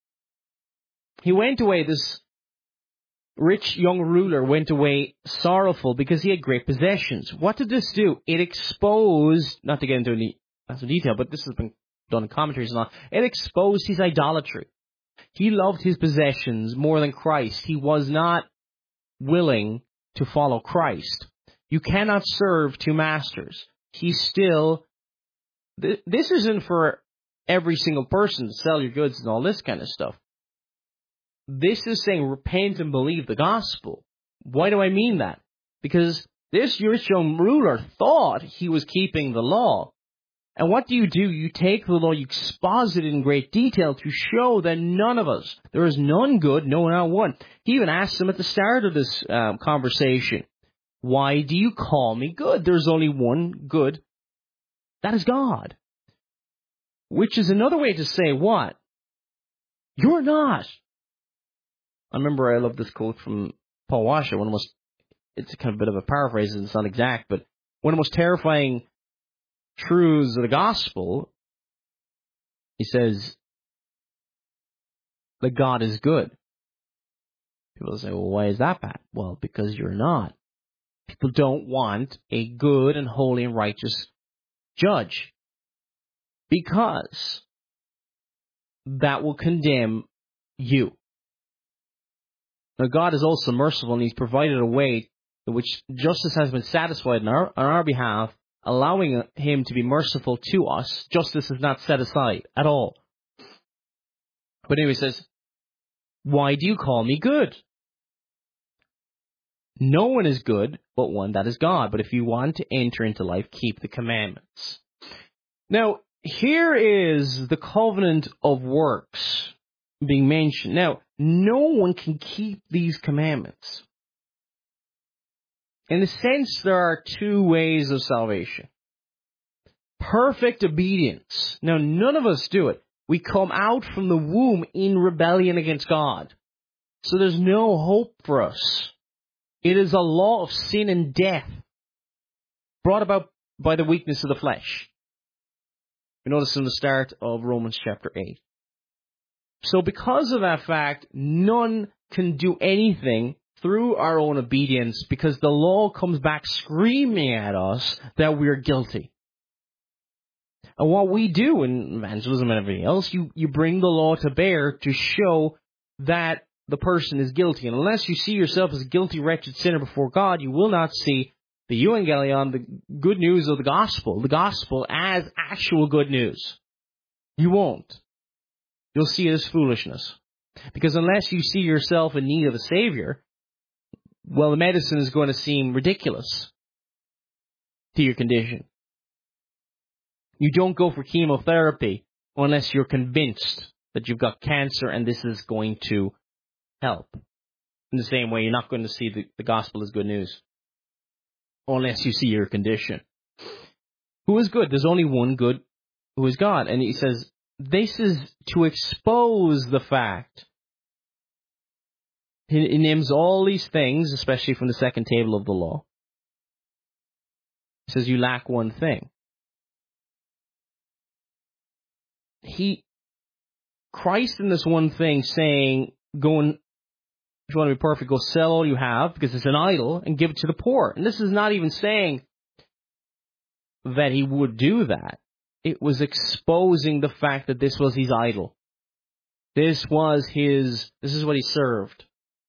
he went away, this rich young ruler went away sorrowful because he had great possessions. What did this do? It exposed, not to get into any lots of detail, but this has been done in commentaries and all, it exposed his idolatry. He loved his possessions more than Christ. He was not willing to follow Christ. You cannot serve two masters. He still, th- this isn't for every single person to sell your goods and all this kind of stuff. This is saying repent and believe the gospel. Why do I mean that? Because this rich young ruler thought he was keeping the law. And what do you do? You take the law, you exposit it in great detail to show that none of us, there is none good, no, not one. He even asked him at the start of this um, conversation, why do you call me good? There's only one good. That is God. Which is another way to say what? You're not. I remember I love this quote from Paul Washer. One of the most, it's kind of a bit of a paraphrase, and it's not exact, but one of the most terrifying truths of the gospel, he says that God is good. People say, well, why is that bad? Well, because you're not. People don't want a good and holy and righteous judge. Because that will condemn you. Now, God is also merciful, and He's provided a way in which justice has been satisfied on our, on our behalf, allowing Him to be merciful to us. Justice is not set aside at all. But anyway, He says, why do you call me good? No one is good but one, that is God. But if you want to enter into life, keep the commandments. Now, here is the covenant of works being mentioned. Now, no one can keep these commandments. In a sense, there are two ways of salvation. Perfect obedience. Now, none of us do it. We come out from the womb in rebellion against God. So there's no hope for us. It is a law of sin and death brought about by the weakness of the flesh. We notice in the start of Romans chapter eight. So because of that fact, none can do anything through our own obedience because the law comes back screaming at us that we're guilty. And what we do in evangelism and everything else, you, you bring the law to bear to show that the person is guilty. And unless you see yourself as a guilty, wretched sinner before God, you will not see the euangelion, the good news of the gospel, the gospel as actual good news. You won't. You'll see it as foolishness. Because unless you see yourself in need of a Savior, well, the medicine is going to seem ridiculous to your condition. You don't go for chemotherapy unless you're convinced that you've got cancer and this is going to help. In the same way, you're not going to see the, the gospel as good news unless you see your condition. Who is good? There's only one good, who is God. And he says, this is to expose the fact. He, he names all these things, especially from the second table of the law. He says, you lack one thing. He, Christ in this one thing saying, go and, if you want to be perfect, go sell all you have, because it's an idol, and give it to the poor. And this is not even saying that he would do that. It was exposing the fact that this was his idol. This was his, this is what he served.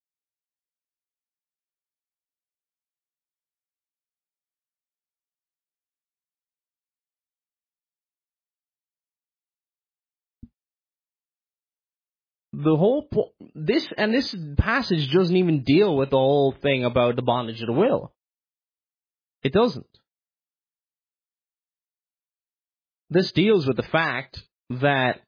The whole, po- this, and this passage doesn't even deal with the whole thing about the bondage of the will. It doesn't. This deals with the fact that,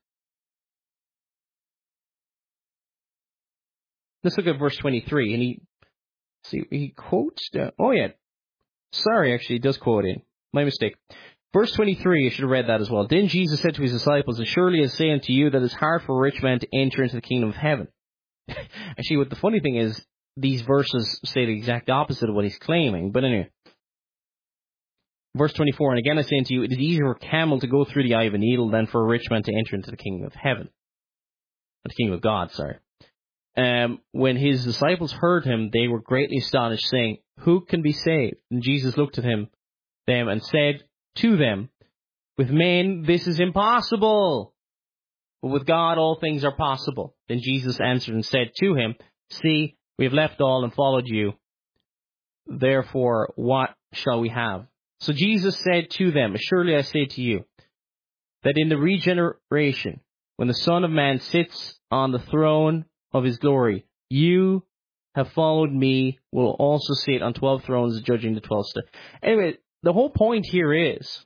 let's look at verse twenty-three, and he, see, he quotes, uh, oh yeah, sorry, actually, he does quote in, my mistake. Verse twenty-three, I should have read that as well. Then Jesus said to his disciples, assuredly I say unto you that it's hard for a rich man to enter into the kingdom of heaven. Actually, what the funny thing is, these verses say the exact opposite of what he's claiming, but anyway. Verse twenty-four, and again I say unto you, it is easier for a camel to go through the eye of a needle than for a rich man to enter into the kingdom of heaven. The kingdom of God, sorry. Um, when his disciples heard him, they were greatly astonished, saying, who can be saved? And Jesus looked at him, them, and said to them, with men this is impossible, but with God all things are possible. Then Jesus answered and said to him, see, we have left all and followed you. Therefore, what shall we have? So Jesus said to them, assuredly I say to you, that in the regeneration, when the Son of Man sits on the throne of his glory, you have followed me, will also sit on twelve thrones, judging the twelve stars. Anyway, the whole point here is,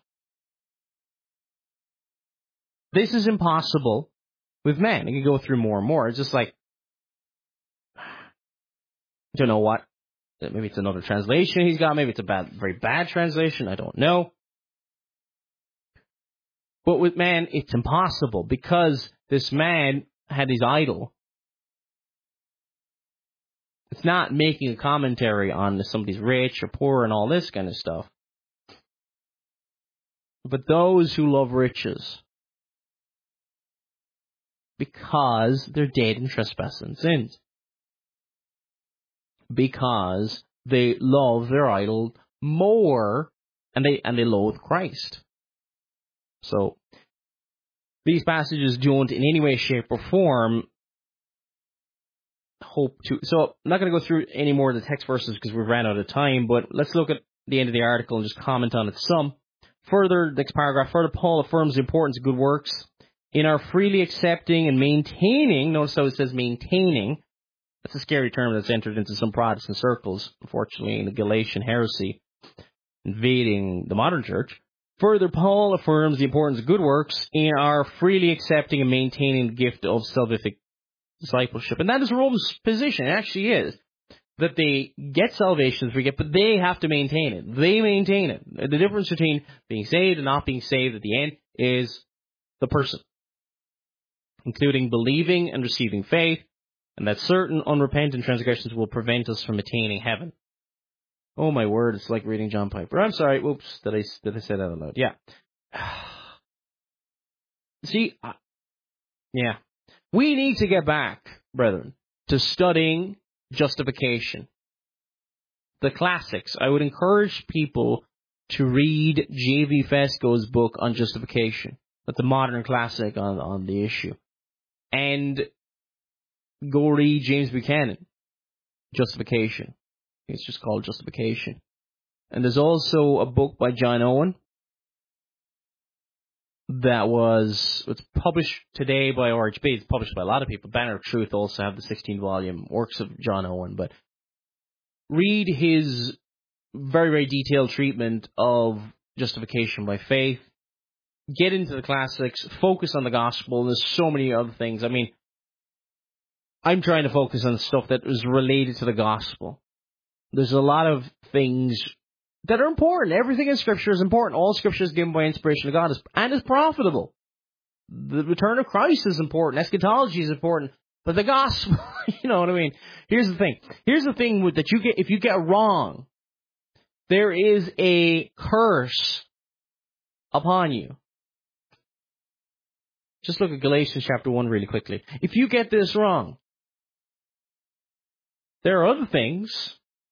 this is impossible with man. You can go through more and more. It's just like, I don't know what. Maybe it's another translation he's got. Maybe it's a bad, very bad translation. I don't know. But with man, it's impossible because this man had his idol. It's not making a commentary on if somebody's rich or poor and all this kind of stuff. But those who love riches, because they're dead in trespass and sins. because they love their idol more, and they and they loathe Christ. So these passages don't in any way, shape, or form hope to... So I'm not going to go through any more of the text verses because we've ran out of time, but let's look at the end of the article and just comment on it some. Further, next paragraph, further Paul affirms the importance of good works in our freely accepting and maintaining, notice how it says maintaining, that's a scary term that's entered into some Protestant circles, unfortunately, in the Galatian heresy, invading the modern church. Further, Paul affirms the importance of good works in our freely accepting and maintaining the gift of salvific discipleship. And that is Rome's position, it actually is, that they get salvation, we get, but they have to maintain it. They maintain it. The difference between being saved and not being saved at the end is the person, including believing and receiving faith, and that certain unrepentant transgressions will prevent us from attaining heaven. Oh my word, it's like reading John Piper. I'm sorry, whoops, did I, did I say that out loud? Yeah. See, I, yeah. We need to get back, brethren, to studying justification. The classics. I would encourage people to read J V Fesco's book on justification. That's a modern classic on, on the issue. And go read James Buchanan, Justification. It's just called Justification. And there's also a book by John Owen that was it's published today by R H B. It's published by a lot of people. Banner of Truth also have the sixteen volume works of John Owen. But read his very, very detailed treatment of justification by faith. Get into the classics. Focus on the gospel. There's so many other things. I mean, I'm trying to focus on the stuff that is related to the gospel. There's a lot of things that are important. Everything in Scripture is important. All Scripture is given by inspiration of God and is profitable. The return of Christ is important. Eschatology is important. But the gospel, you know what I mean? Here's the thing. Here's the thing with, that you get if you get wrong, there is a curse upon you. Just look at Galatians chapter one really quickly. If you get this wrong, there are other things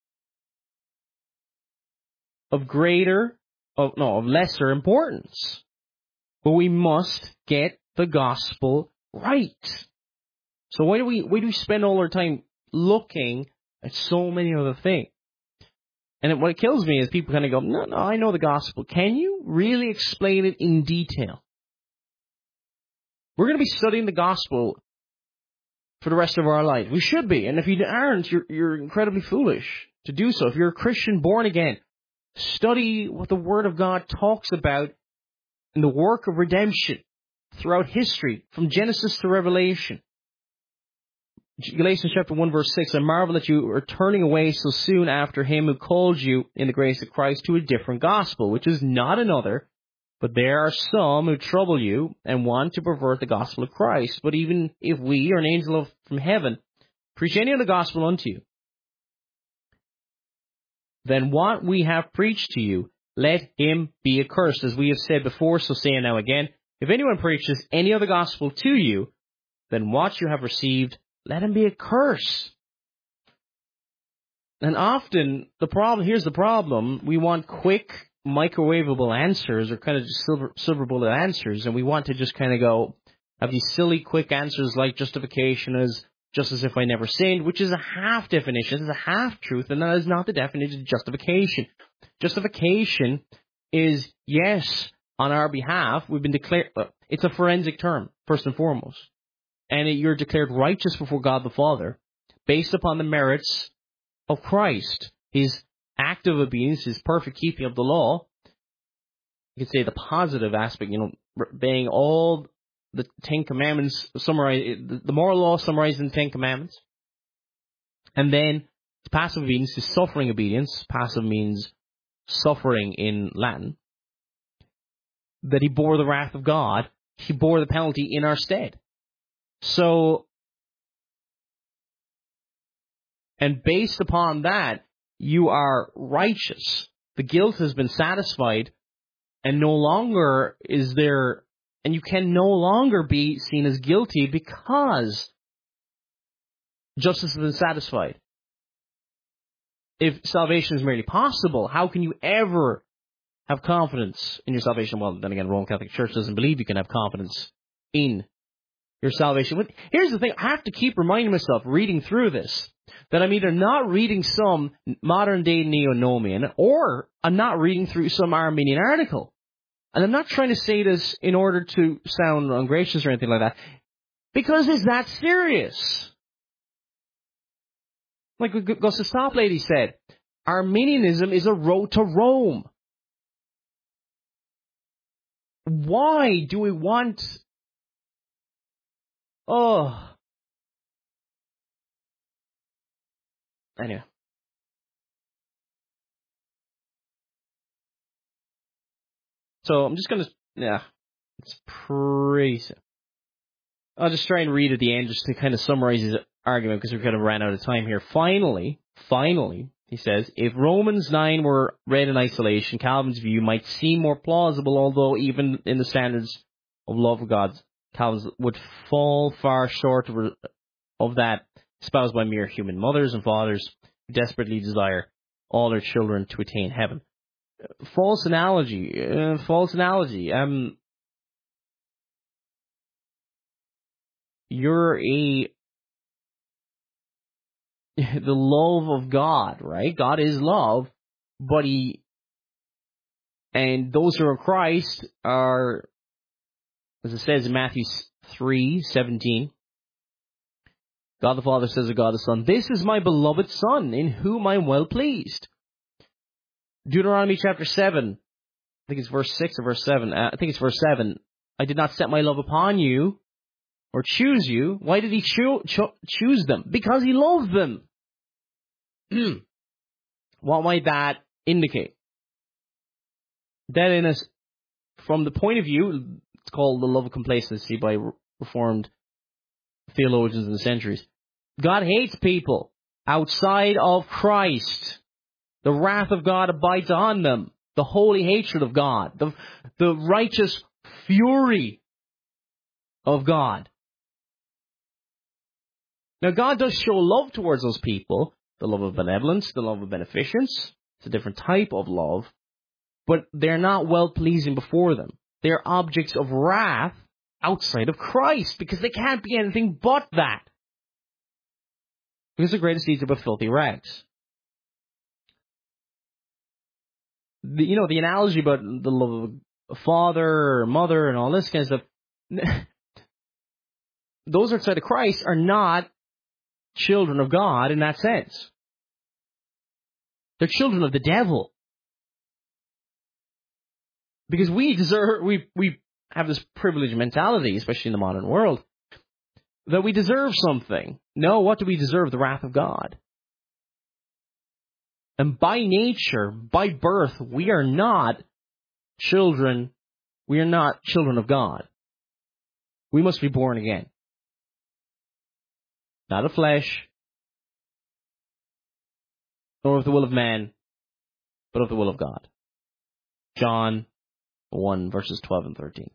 of greater, of, no, of lesser importance. But we must get the gospel right. So why do we why do we spend all our time looking at so many other things? And it, what it kills me is people kind of go, no, no, I know the gospel. Can you really explain it in detail? We're going to be studying the gospel for the rest of our life. We should be. And if you aren't, you're, you're incredibly foolish to do so. If you're a Christian born again, study what the Word of God talks about in the work of redemption throughout history, from Genesis to Revelation. Galatians chapter one verse six, I marvel that you are turning away so soon after him who called you in the grace of Christ to a different gospel, which is not another, but there are some who trouble you and want to pervert the gospel of Christ. But even if we, or an angel of, from heaven, preach any other gospel unto you, then what we have preached to you, let him be accursed. As we have said before, so say now again, if anyone preaches any other gospel to you, then what you have received, let him be accursed. And often, the problem, here's the problem, we want quick, microwavable answers, or kind of just silver, silver bullet answers, and we want to just kind of go, have these silly, quick answers like justification is just as if I never sinned, which is a half definition, is a half truth, and that is not the definition of justification. Justification is, yes, on our behalf, we've been declared, uh, it's a forensic term, first and foremost. And you're declared righteous before God the Father based upon the merits of Christ, his active obedience, his perfect keeping of the law. You could say the positive aspect, you know, obeying all the Ten Commandments, summarize the moral law summarized in the Ten Commandments. And then passive obedience is suffering obedience. Passive means suffering in Latin. That he bore the wrath of God. He bore the penalty in our stead. So, and based upon that, you are righteous. The guilt has been satisfied, and no longer is there, and you can no longer be seen as guilty because justice has been satisfied. if salvation is merely possible, how can you ever have confidence in your salvation? Well, then again, the Roman Catholic Church doesn't believe you can have confidence in your salvation. But here's the thing. I have to keep reminding myself, reading through this, that I'm either not reading some modern-day neo-nomian or I'm not reading through some Arminian article. And I'm not trying to say this in order to sound ungracious or anything like that, because it's that serious. Like Augustus Toplady said, Arminianism is a road to Rome. Why do we want... Oh... Anyway. So I'm just going to... Yeah, it's pretty simple. I'll just try and read at the end just to kind of summarize his argument because we kind of ran out of time here. Finally, finally, he says, if Romans nine were read in isolation, Calvin's view might seem more plausible, although even in the standards of love of God, Calvin would fall far short of, of that espoused by mere human mothers and fathers who desperately desire all their children to attain heaven. False analogy, uh, false analogy. Um, you're a the love of God, right? God is love, but he and those who are Christ are, as it says in Matthew three seventeen. God the Father says to God the Son, "This is my beloved Son, in whom I am well pleased." Deuteronomy chapter seven, I think it's verse six or verse seven. Uh, I think it's verse seven. I did not set my love upon you, or choose you. Why did he cho- cho- choose them? Because he loved them. What might that indicate? That in us, from the point of view, it's called the love of complacency by Reformed theologians in the centuries. God hates people outside of Christ. The wrath of God abides on them. The holy hatred of God. The, the righteous fury of God. Now, God does show love towards those people. The love of benevolence, the love of beneficence. It's a different type of love. But they're not well-pleasing before them. They're objects of wrath outside of Christ, because they can't be anything but that. Because the greatest deeds are but filthy rags. The, you know, the analogy about the love of a father or mother and all this kind of stuff, those outside of Christ are not children of God in that sense. They're children of the devil. Because we deserve, we, we have this privileged mentality, especially in the modern world, that we deserve something. No, what do we deserve? The wrath of God. And by nature, by birth, we are not children, we are not children of God. We must be born again. Not of flesh, nor of the will of man, but of the will of God. John one, verses twelve and thirteen.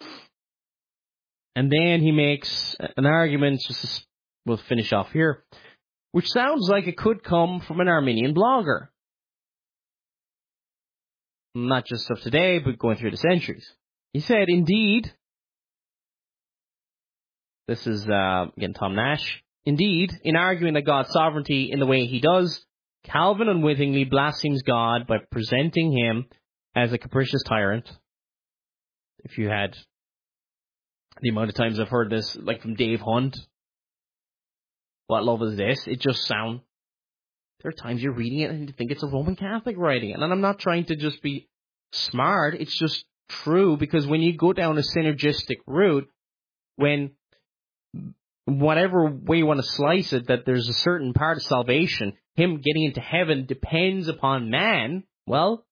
And then he makes an argument, just to, we'll finish off here, which sounds like it could come from an Arminian blogger. Not just of today, but going through the centuries. He said, indeed, this is, uh, again, Tom Nash, indeed, in arguing that God's sovereignty in the way he does, Calvin unwittingly blasphemes God by presenting him as a capricious tyrant. If you had the amount of times I've heard this, like from Dave Hunt, what love is this? It just sounds, there are times you're reading it and you think it's a Roman Catholic writing it. And I'm not trying to just be smart, it's just true, because when you go down a synergistic route, when whatever way you want to slice it, that there's a certain part of salvation, him getting into heaven depends upon man, well,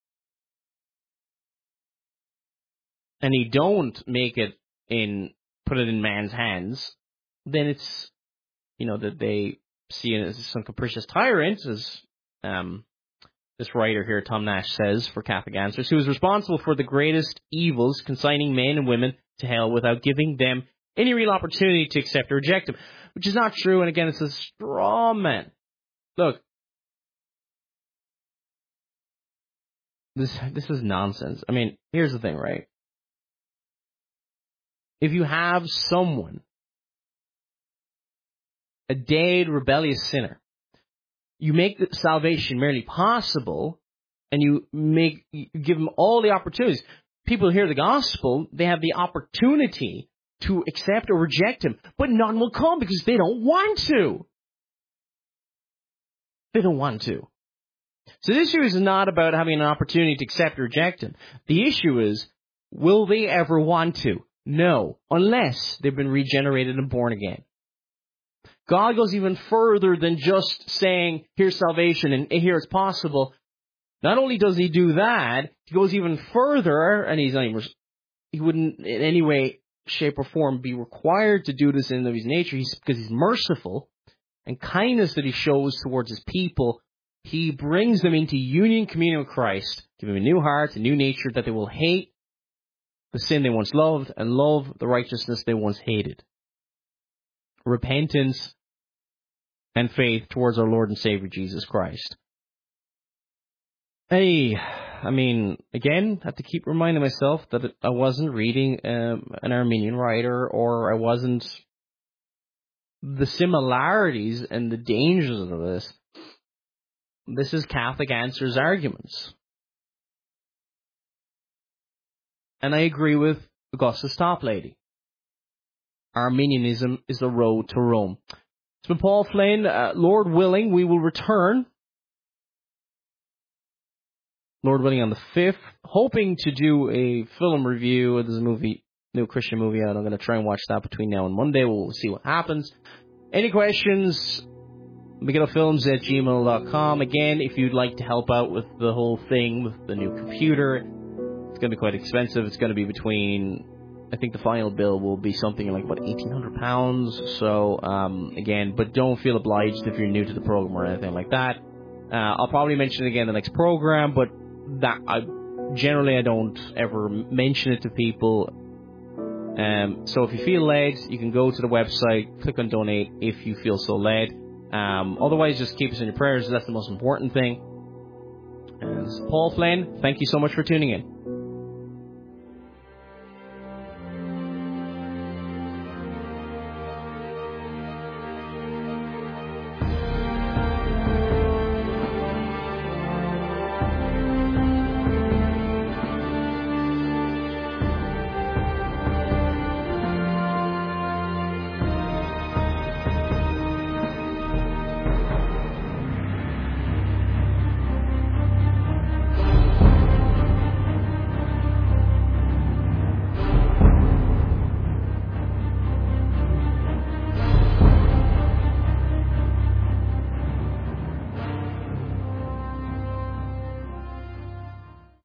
and he don't make it in, put it in man's hands, then it's, you know, that they see it as some capricious tyrant, as um, this writer here, Tom Nash, says for Catholic Answers, who is responsible for the greatest evils, consigning men and women to hell without giving them any real opportunity to accept or reject him, which is not true, and again, it's a straw man. Look, This this is nonsense. I mean, here's the thing, right? If you have someone, a dead, rebellious sinner, you make the salvation merely possible, and you make you give them all the opportunities. People hear the gospel, they have the opportunity to accept or reject him, but none will come because they don't want to. They don't want to. So the issue is not about having an opportunity to accept or reject him. The issue is, will they ever want to? No, unless they've been regenerated and born again. God goes even further than just saying, here's salvation and here it's possible. Not only does he do that, he goes even further, and he's not even, he wouldn't in any way, shape, or form be required to do this in his nature, he's, because he's merciful, and kindness that he shows towards his people, he brings them into union, communion with Christ, giving them a new heart, a new nature, that they will hate the sin they once loved, and love the righteousness they once hated. Repentance and faith towards our Lord and Savior Jesus Christ. Hey, I mean, again, I have to keep reminding myself that I wasn't reading um, an Arminian writer, or I wasn't... The similarities and the dangers of this. This is Catholic Answers Arguments. And I agree with Augustus Toplady. Arminianism is the road to Rome. It's been Paul Flynn. Uh, Lord willing, we will return. Lord willing, on the fifth, hoping to do a film review. There's a movie, new Christian movie out. I'm going to try and watch that between now and Monday. We'll see what happens. Any questions? MegidoFilms at gmail dot com. Again, if you'd like to help out with the whole thing with the new computer, it's going to be quite expensive. It's going to be between, I think the final bill will be something like about eighteen hundred pounds. So, um, again, but don't feel obliged if you're new to the program or anything like that. Uh, I'll probably mention it again in the next program, but that I generally I don't ever mention it to people. Um, so if you feel led, you can go to the website, click on donate if you feel so led. Um, otherwise, just keep us in your prayers. That's the most important thing. And this is Paul Flynn. Thank you so much for tuning in.